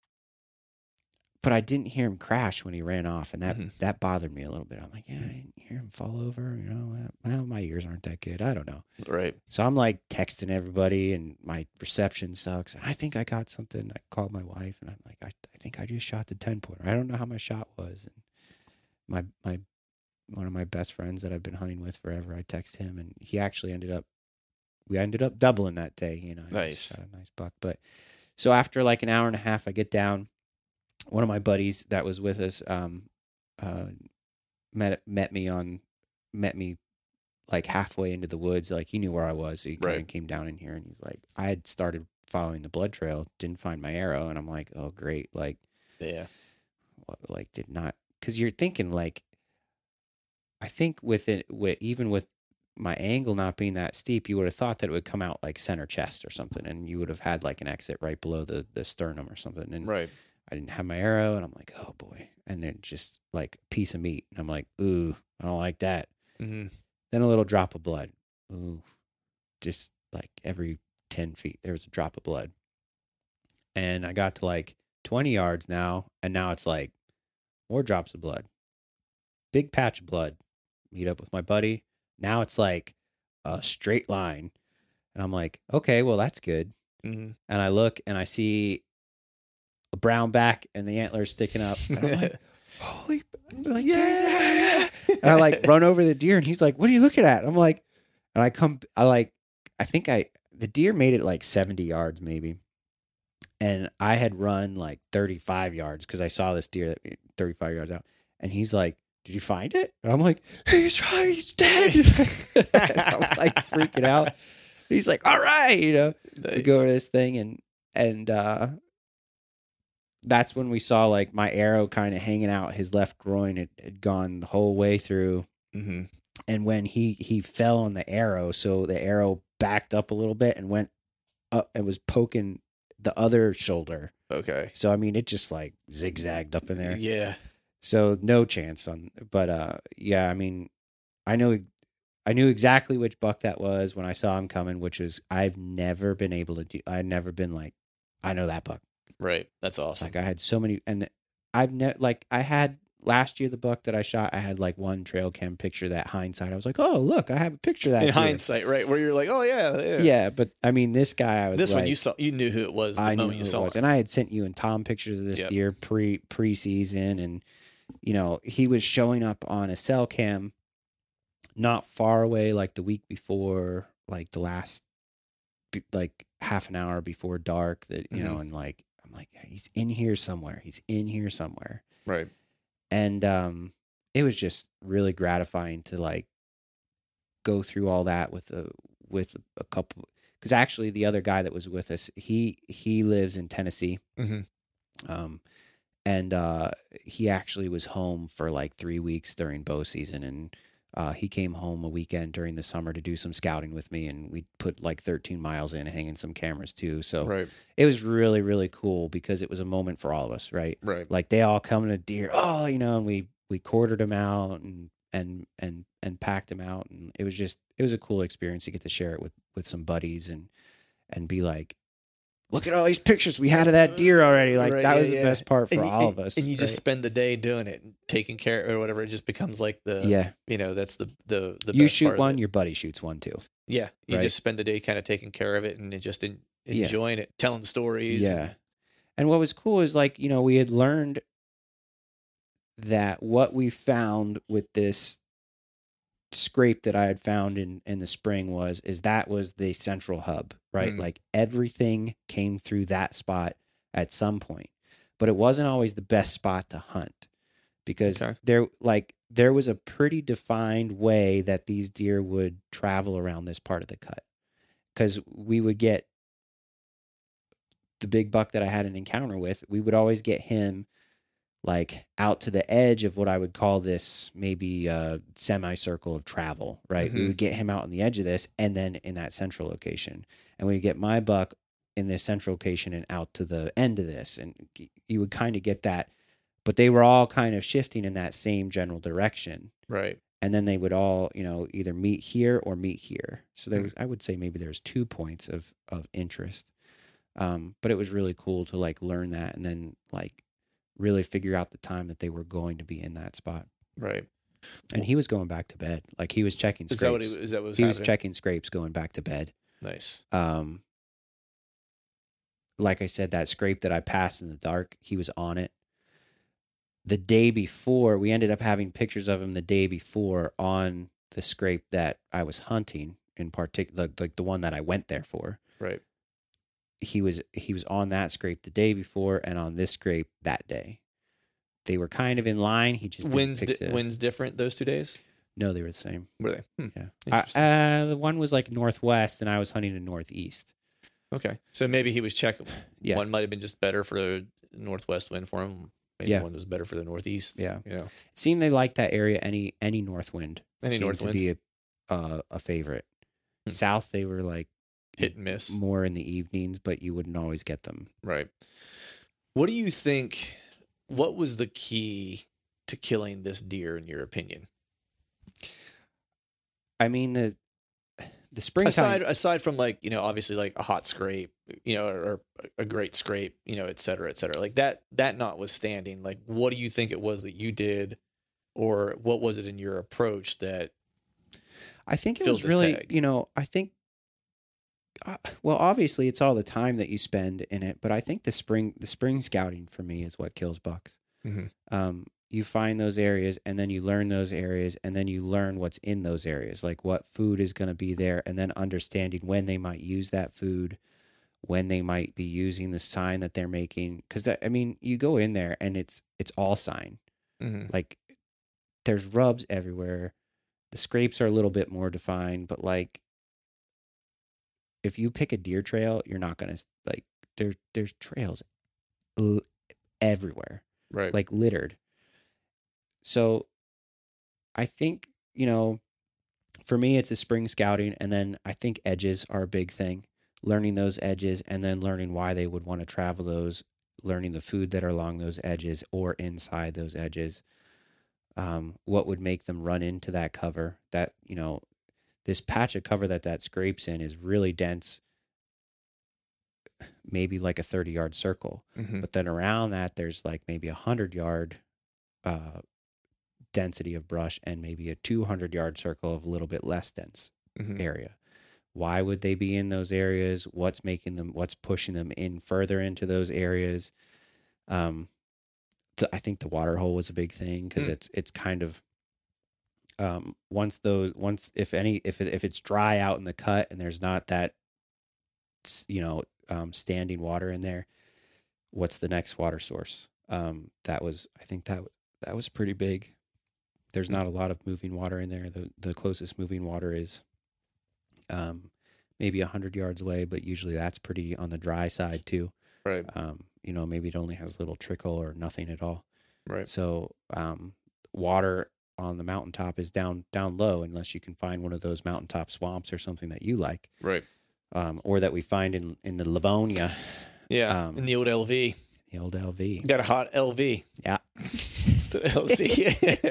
but I didn't hear him crash when he ran off, and that Mhm. that bothered me a little bit. I'm like, yeah, I didn't hear him fall over. You know, well, my ears aren't that good. I don't know. Right. So I'm like texting everybody, and my reception sucks. And I think I got something. I called my wife, and I'm like, I, I think I just shot the ten pointer. I don't know how my shot was. And my my one of my best friends that I've been hunting with forever, I text him, and he actually ended up. We ended up doubling that day. You know, I Nice. shot a nice buck. But so after like an hour and a half, I get down. One of my buddies that was with us um, uh, met met me on met me like halfway into the woods. Like he knew where I was, so he kind of Right. came down in here, and he's like, I had started following the blood trail, didn't find my arrow, and I'm like, oh great, like, Yeah. what, like did not, because you're thinking like, I think with it, with even with my angle not being that steep, you would have thought that it would come out like center chest or something, and you would have had like an exit right below the the sternum or something, and Right. I didn't have my arrow, and I'm like, oh boy. And then just like a piece of meat. And I'm like, ooh, I don't like that. Mm-hmm. Then a little drop of blood. Ooh, just like every ten feet, there was a drop of blood. And I got to like twenty yards now, and now it's like more drops of blood. Big patch of blood. Meet up with my buddy. Now it's like a straight line. And I'm like, okay, well, that's good. Mm-hmm. And I look and I see a brown back and the antlers sticking up. And I'm like, holy, like, Yeah. and I like run over the deer, and he's like, what are you looking at? I'm like, and I come, I like, I think I, the deer made it like seventy yards maybe. And I had run like thirty-five yards because I saw this deer that thirty-five yards out. And he's like, did you find it? And I'm like, he's he's dead. I'm like freaking out. He's like, all right, you know, we go over this thing, and, and, uh, that's when we saw like my arrow kind of hanging out his left groin. It had gone the whole way through. Mm-hmm. And when he, he fell on the arrow, so the arrow backed up a little bit and went up and was poking the other shoulder. Okay. So, I mean, it just like zigzagged up in there. Yeah. So no chance on, but, uh, yeah, I mean, I know, I knew exactly which buck that was when I saw him coming, which was, I've never been able to do, I've never been like, I know that buck. Right. That's awesome. Like I had so many, and I've never, like I had last year, the buck that I shot, I had like one trail cam picture that hindsight. I was like, oh, look, I have a picture of that. In deer. hindsight, right? Where you're like, oh, yeah. Yeah. Yeah. But I mean, this guy, I was This like, one, you saw, you knew who it was the I moment knew you who it saw was. it. And I had sent you and Tom pictures of this Yep. deer pre preseason. And, you know, he was showing up on a cell cam not far away, like the week before, like the last, like half an hour before dark that, you Mhm. know, and like, I'm like, he's in here somewhere. He's in here somewhere. Right. And um, it was just really gratifying to like go through all that with a with a couple. Because actually, the other guy that was with us, he he lives in Tennessee, Mm-hmm. um, and uh, he actually was home for like three weeks during bow season, and uh, he came home a weekend during the summer to do some scouting with me, and we put like thirteen miles in, hanging some cameras too. So Right. it was really really cool because it was a moment for all of us, right? Right. Like they all come to deer, oh, you know, and we we quartered them out and and and and packed them out, and it was just it was a cool experience to get to share it with with some buddies and and be like, look at all these pictures we had of that deer already. Like Right, that yeah, was the yeah. best part for And you- all and- of us. And you just right? spend the day doing it, taking care or whatever. It just becomes like the, yeah. you know, that's the, the, the You best shoot part of one, it. your buddy shoots one too. Yeah. You right? just spend the day kind of taking care of it and just in, Yeah. enjoying it, telling stories. Yeah. And what was cool is like, you know, we had learned that what we found with this scrape that I had found in, in the spring was, is that was the central hub, right? Mm. Like everything came through that spot at some point, but it wasn't always the best spot to hunt because Okay. there, like, there was a pretty defined way that these deer would travel around this part of the cut. Cause we would get the big buck that I had an encounter with, we would always get him like out to the edge of what I would call this maybe a semicircle of travel, right? Mhm. We would get him out on the edge of this and then in that central location. And we would get my buck in this central location and out to the end of this. And you would kind of get that, but they were all kind of shifting in that same general direction. Right. And then they would all, you know, either meet here or meet here. So there was, I would say maybe there's two points of, of interest. Um, but it was really cool to like learn that and then like really figure out the time that they were going to be in that spot. Right. And he was going back to bed. Like he was checking Is that what scrapes. he, is that what was He was happening? checking scrapes going back to bed. Nice. Um, like I said, that scrape that I passed in the dark, he was on it. The day before, we ended up having pictures of him the day before on the scrape that I was hunting, in particular, like the one that I went there for. Right. He was he was on that scrape the day before and on this scrape that day. They were kind of in line. He just didn't Winds, pick di- the- winds different those two days? No, they were the same. Were they? Hmm. Yeah. Interesting. I, uh, the one was like northwest, and I was hunting in northeast. Okay. So maybe he was checking. Yeah. One might have been just better for the northwest wind for him. Maybe Yeah. one was better for the northeast. Yeah. You know, It seemed they liked that area. Any any north wind. Any seemed north to wind. be a uh, a favorite. Hmm. South, they were like hit and miss. more in the evenings, but you wouldn't always get them. Right. What do you think? What was the key to killing this deer, in your opinion? I mean the the springtime. Aside aside from like, you know, obviously like a hot scrape, you know, or a great scrape, you know, et cetera, et cetera. Like that that notwithstanding, like what do you think it was that you did, or what was it in your approach that I think it filled was this really, tag? you know, I think, uh, well, obviously it's all the time that you spend in it, but I think the spring, the spring scouting for me is what kills bucks. Mhm. Um, you find those areas and then you learn those areas and then you learn what's in those areas, like what food is going to be there, and then understanding when they might use that food, when they might be using the sign that they're making. Cause I mean, you go in there and it's, it's all sign. Mhm. Like there's rubs everywhere. The scrapes are a little bit more defined, but like if you pick a deer trail, you're not going to like there there's trails l- everywhere, right? like littered. So I think, you know, for me it's a spring scouting, and then I think edges are a big thing. Learning those edges and then learning why they would want to travel those, learning the food that are along those edges or inside those edges. Um, what would make them run into that cover? That, you know, this patch of cover that that scrapes in is really dense, maybe like a thirty yard circle. Mhm. But then around that, there's like maybe a hundred yard uh, density of brush and maybe a two hundred yard circle of a little bit less dense Mhm. area. Why would they be in those areas? What's making them, what's pushing them in further into those areas? Um, th- I think the water hole was a big thing because Mm. it's, it's kind of, um, once those, once, if any, if, it, if it's dry out in the cut and there's not that, s- you know, um, standing water in there, what's the next water source? Um, that was, I think that, that was pretty big. There's not a lot of moving water in there. The, the closest moving water is, um, maybe a hundred yards away, but usually that's pretty on the dry side too. Right. Um, you know, maybe it only has a little trickle or nothing at all. Right. So, um, water on the mountaintop is down, down low unless you can find one of those mountaintop swamps or something that you like. Right. Um, or that we find in, in the Livonia, Yeah. Um, in the old L V. the old L V. Got a hot L V. Yeah. It's the L C.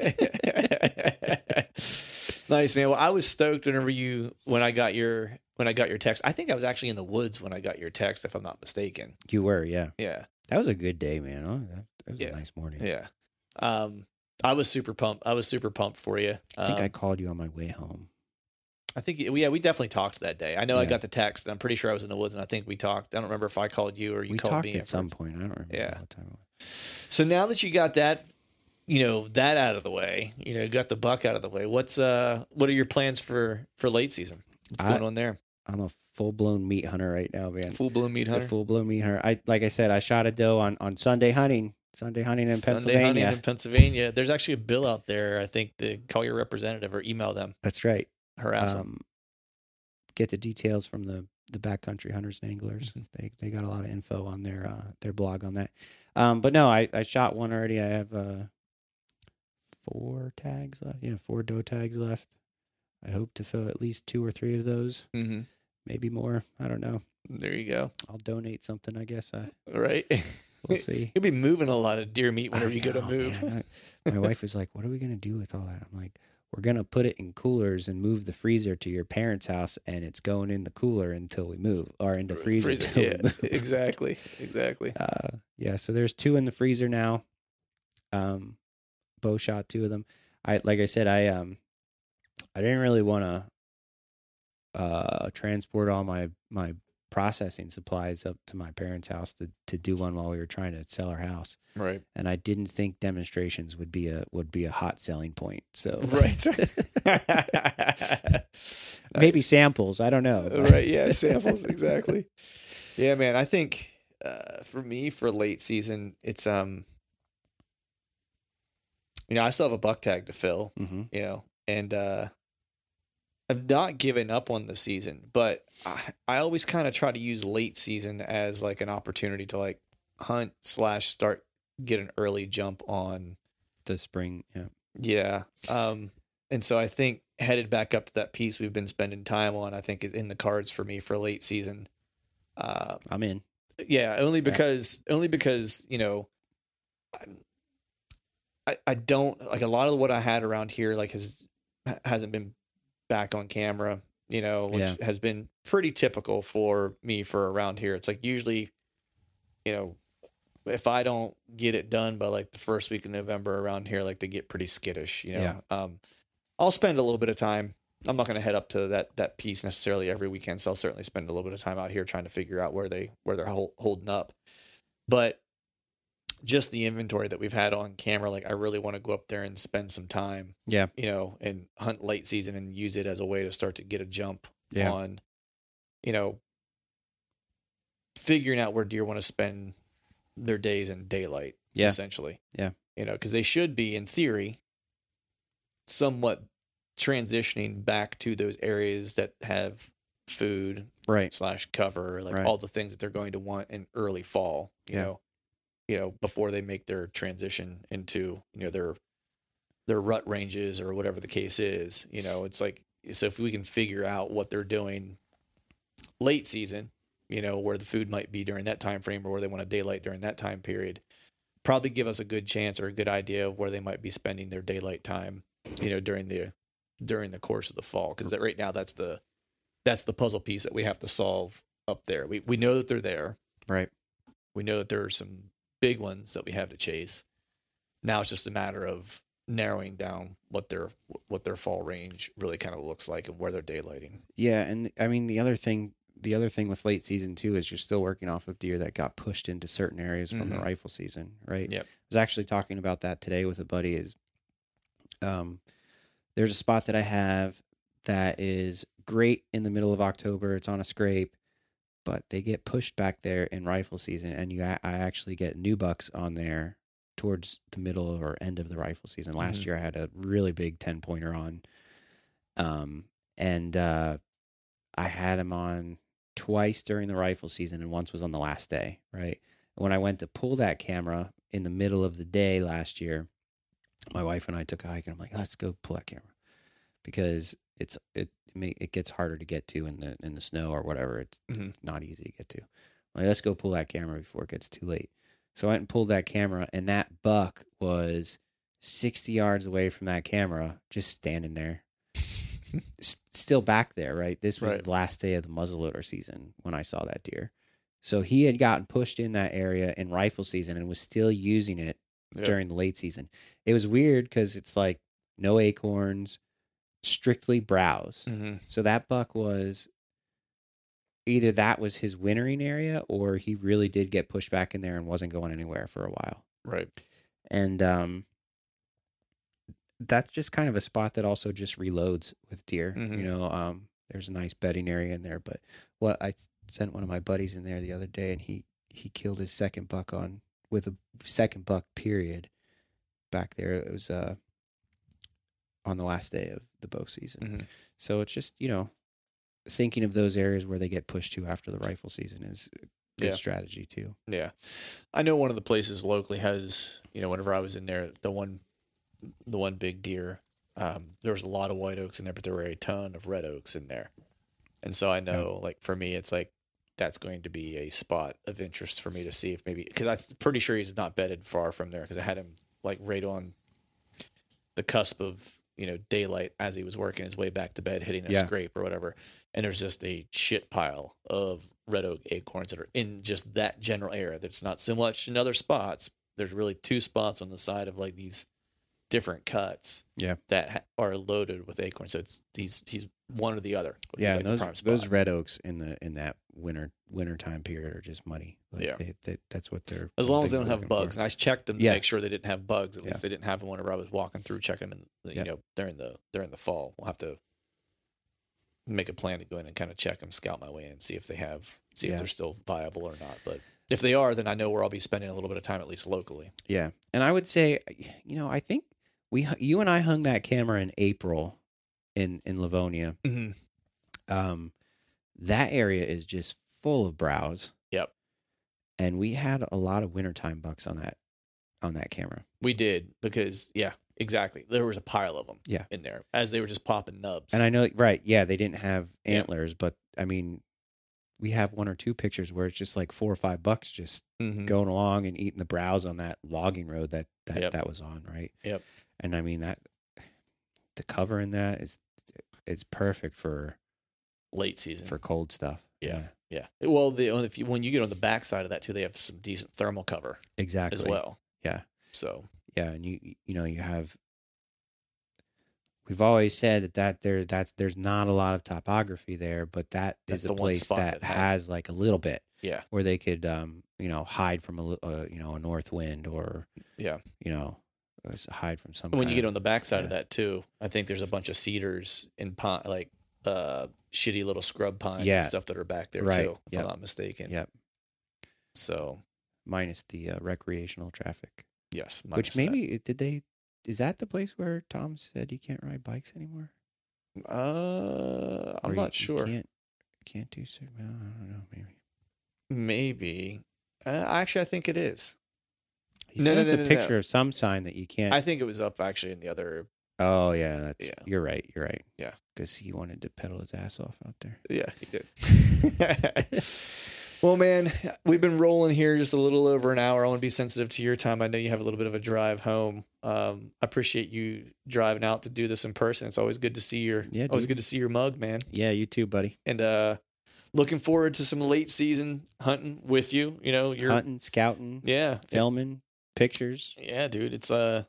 Nice, man. Well, I was stoked whenever you when I got your when I got your text. I think I was actually in the woods when I got your text, if I'm not mistaken. You were, yeah. Yeah. That was a good day, man. Oh, that, that was Yeah. a nice morning. Yeah. Um, I was super pumped. I was super pumped for you. I think um, I called you on my way home. I think yeah, we definitely talked that day. I know I Yeah. got the text, and I'm pretty sure I was in the woods, and I think we talked. I don't remember if I called you or you We called talked me at some afterwards. point. I don't remember Yeah. what time it was. So now that you got that, you know, that out of the way, you know, got the buck out of the way. What's uh, what are your plans for for late season? What's I- going on there? I'm a full blown meat hunter right now, man. Full blown meat A hunter. full blown meat hunter. I like I said, I shot a doe on, on Sunday hunting. Sunday hunting in Sunday Pennsylvania. hunting in Pennsylvania. There's actually a bill out there. I think to call your representative or email them, That's right. harass them. Um, get the details from the, the backcountry hunters and anglers. Mhm. They they got a lot of info on their uh, their blog on that. Um, but no, I, I shot one already. I have uh, four tags left. Yeah, four doe tags left. I hope to fill at least two or three of those, Mm-hmm. maybe more. I don't know. There you go. I'll donate something. I guess. I Right. we'll see. You'll be moving a lot of deer meat whenever I you go to know, move. man. I- my wife was like, "What are we gonna do with all that?" I'm like, "We're gonna put it in coolers and move the freezer to your parents' house, and it's going in the cooler until we move, or in the freezer." Freezer, till we yeah, move." exactly, exactly. Uh, yeah. So there's two in the freezer now. Um, bow shot two of them. I like I said, I um, I didn't really want to uh transport all my my processing supplies up to my parents' house to to do one while we were trying to sell our house. Right, And I didn't think demonstrations would be a would be a hot selling point. So right. maybe samples. I don't know. Right, yeah, samples exactly. Yeah, man. I think uh, for me, for late season, it's um, you know, I still have a buck tag to fill. hmm You know, and uh, I've not given up on the season, but I, I always kind of try to use late season as like an opportunity to like hunt slash start get an early jump on. The spring. Yeah. Yeah. Um, and so I think headed back up to that piece we've been spending time on, I think is in the cards for me for late season. Uh, I'm in. yeah, only because, only because, you know, I, I don't like a lot of what I had around here, like has, hasn't been back on camera, you know, which Yeah. has been pretty typical for me for around here. It's like usually, you know, if I don't get it done by like the first week of November around here, like they get pretty skittish, you know. Yeah. Um, I'll spend a little bit of time. I'm not going to head up to that that piece necessarily every weekend, so I'll certainly spend a little bit of time out here trying to figure out where they where they're hold, holding up. But just the inventory that we've had on camera, like I really want to go up there and spend some time, Yeah. you know, and hunt late season and use it as a way to start to get a jump Yeah. on, you know, figuring out where deer want to spend their days in daylight, Yeah. essentially. Yeah. You know, because they should be, in theory, somewhat transitioning back to those areas that have food Right. slash cover, like Right. all the things that they're going to want in early fall, you Yeah. know, you know, before they make their transition into, you know, their, their rut ranges or whatever the case is, you know, it's like, so if we can figure out what they're doing late season, you know, where the food might be during that time frame or where they want to daylight during that time period, probably give us a good chance or a good idea of where they might be spending their daylight time, you know, during the during the course of the fall. Because that right now that's the that's the puzzle piece that we have to solve up there. We we know that they're there. Right. We know that there are some big ones that we have to chase. Now it's just a matter of narrowing down what their what their fall range really kind of looks like and where they're daylighting. Yeah, and I mean the other thing, the other thing with late season too is you're still working off of deer that got pushed into certain areas from Mm-hmm. the rifle season, right? Yep. I was actually talking about that today with a buddy. Is um, there's a spot that I have that is great in the middle of October. It's on a scrape, but they get pushed back there in rifle season, and you I actually get new bucks on there towards the middle or end of the rifle season. Last Mhm. year I had a really big ten pointer on, um, and uh, I had him on twice during the rifle season, and once was on the last day. Right when I went to pull that camera in the middle of the day last year, my wife and I took a hike, and I'm like, let's go pull that camera because it's it it gets harder to get to in the in the snow or whatever. It's Mhm. not easy to get to. I'm like, let's go pull that camera before it gets too late. So I went and pulled that camera, and that buck was sixty yards away from that camera, just standing there, S- still back there, right? This was Right. the last day of the muzzleloader season when I saw that deer. So he had gotten pushed in that area in rifle season and was still using it Yep. during the late season. It was weird because it's like no acorns, strictly browse. Mm-hmm. So that buck was either that was his wintering area or he really did get pushed back in there and wasn't going anywhere for a while. Right. And um, that's just kind of a spot that also just reloads with deer. Mhm. You know, um, there's a nice bedding area in there. But what I sent one of my buddies in there the other day, and he he killed his second buck on with a second buck period back there. It was uh on the last day of the bow season. Mm-hmm. So it's just, you know, thinking of those areas where they get pushed to after the rifle season is a good Yeah. strategy too. Yeah. I know one of the places locally has, you know, whenever I was in there, the one the one big deer, um, there was a lot of white oaks in there, but there were a ton of red oaks in there. And so I know, like, for me, it's like, that's going to be a spot of interest for me to see if maybe, because I'm pretty sure he's not bedded far from there because I had him, like, right on the cusp of, you know, daylight as he was working his way back to bed, hitting a Yeah. scrape or whatever. And there's just a shit pile of red oak acorns that are in just that general area. That's not so much in other spots. There's really two spots on the side of like these different cuts Yeah. that ha- are loaded with acorns. So it's these, he's one or the other. would be, Yeah, like, and the those prime those spot. red oaks in the in that winter winter time period are just muddy. Like Yeah. they, they, that's what they're As long as they don't have looking bugs. for. And I checked them to Yeah. make sure they didn't have bugs. At Yeah. least they didn't have them whenever I was walking through checking them. In, you Yeah. know, during the during the fall. We'll have to make a plan to go in and kind of check them, scout my way in, and see if they have, see Yeah. if they're still viable or not. But if they are, then I know where I'll be spending a little bit of time at least locally. Yeah, and I would say, you know, I think we you and I hung that camera in April in in Livonia. Mm-hmm. Um, that area is just full of browse. Yep. And we had a lot of wintertime bucks on that on that camera. We did because yeah, exactly. There was a pile of them. Yeah. in there as they were just popping nubs. And I know, right? Yeah, they didn't have Yeah. antlers, but I mean, we have one or two pictures where it's just like four or five bucks just Mhm. going along and eating the browse on that logging road that that, Yep. that was on, right? Yep. And I mean that the cover in that is it's perfect for late season. for cold stuff. Yeah. yeah. Well, the if you when you get on the back side of that too, they have some decent thermal cover Exactly. as well. Yeah. So Yeah, and you you know you have. We've always said that, that there that's there's not a lot of topography there, but that That's is the a one place spot that, that has- has like a little bit yeah, where they could um you know hide from a li- uh, you know a north wind or yeah. you know uh, s- hide from some. When you kind get of- on the backside of yeah. that too, I think there's a bunch of cedars and pine, like uh, shitty little scrub pines Yeah. and stuff that are back there Right. too, if Yep. I'm not mistaken. Yep. So minus the uh, recreational traffic, yes, which minus that. maybe did they is that the place where Tom said you can't ride bikes anymore? Uh, I'm Or not you- you sure. can't can't do so. Well, I don't know. Maybe Maybe. Uh, actually, I think it is. he No, sent no, us no, a no, no. picture of some sign that you can't. I think it was up actually in the other. Oh yeah, that's, Yeah. you're right. You're right. Yeah. because he wanted to pedal his ass off out there. Yeah, he did. Well, man, we've been rolling here just a little over an hour. I want to be sensitive to your time. I know you have a little bit of a drive home. Um, I appreciate you driving out to do this in person. It's always good to see your, Yeah, always dude. good to see your mug, man. Yeah, you too, buddy. And uh, looking forward to some late season hunting with you. You know, you're Hunting, scouting, yeah, filming, pictures. yeah, dude. It's uh,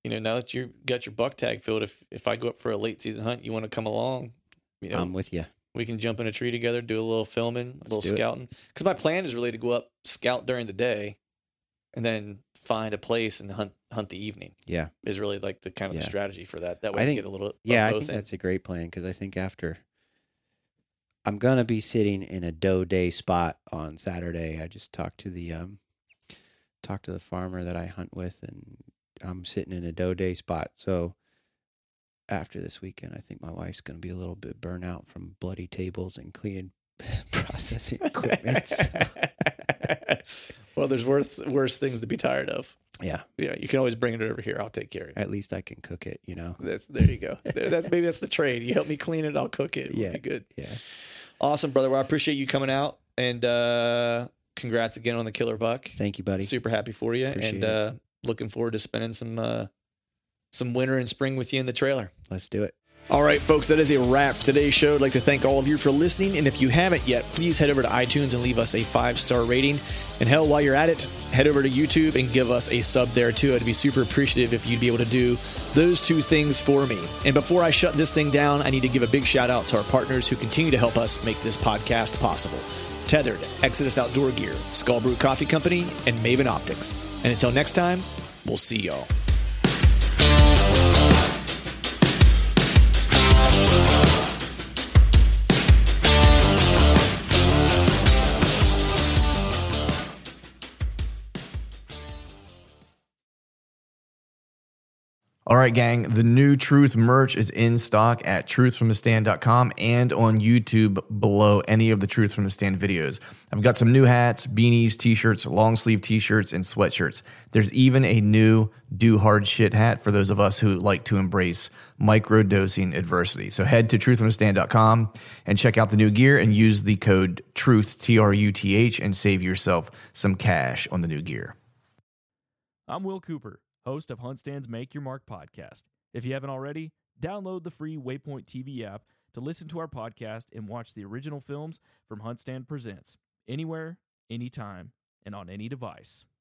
you know, now that you got your buck tag filled, if if I go up for a late season hunt, you want to come along, you know, I'm with you. we can jump in a tree together, do a little filming, a Let's little scouting. Because my plan is really to go up, scout during the day, and then find a place and hunt hunt the evening. Yeah, is really like the kind of Yeah. the strategy for that. That way, I you think- get a little. yeah, I both think in. that's a great plan because I think after I'm gonna be sitting in a doe day spot on Saturday. I just talked to the um, talked to the farmer that I hunt with, and I'm sitting in a doe day spot. So after this weekend, I think my wife's gonna be a little bit burnt out from bloody tables and cleaning processing equipment. So, Well, there's worse worse things to be tired of. yeah, Yeah, you can always bring it over here. I'll take care of it. at least I can cook it. You know. That's there you go. There, that's maybe that's the trade. You help me clean it, I'll cook it. It Yeah. would be good. Yeah. Awesome, brother. Well, I appreciate you coming out, and uh, congrats again on the killer buck. Thank you, buddy. Super happy for you, Appreciate and uh, looking forward to spending some uh, some winter and spring with you in the trailer. Let's do it. All right, folks, that is a wrap for today's show. I'd like to thank all of you for listening. And if you haven't yet, please head over to iTunes and leave us a five-star rating. And hell, while you're at it, head over to YouTube and give us a sub there too. I'd be super appreciative if you'd be able to do those two things for me. And before I shut this thing down, I need to give a big shout out to our partners who continue to help us make this podcast possible. Tethered, Exodus Outdoor Gear, Skull Brew Coffee Company, and Maven Optics. And until next time, we'll see y'all. All right, gang, the new Truth merch is in stock at truth from the stand dot com and on YouTube below any of the Truth from the Stand videos. I've got some new hats, beanies, t-shirts, long sleeve t-shirts, and sweatshirts. There's even a new Do Hard Shit hat for those of us who like to embrace micro-dosing adversity. So head to truth from the stand dot com and check out the new gear and use the code TRUTH, T R U T H, and save yourself some cash on the new gear. I'm Will Cooper, host of HuntStand's Make Your Mark podcast. If you haven't already, download the free Waypoint T V app to listen to our podcast and watch the original films from HuntStand Presents, anywhere, anytime, and on any device.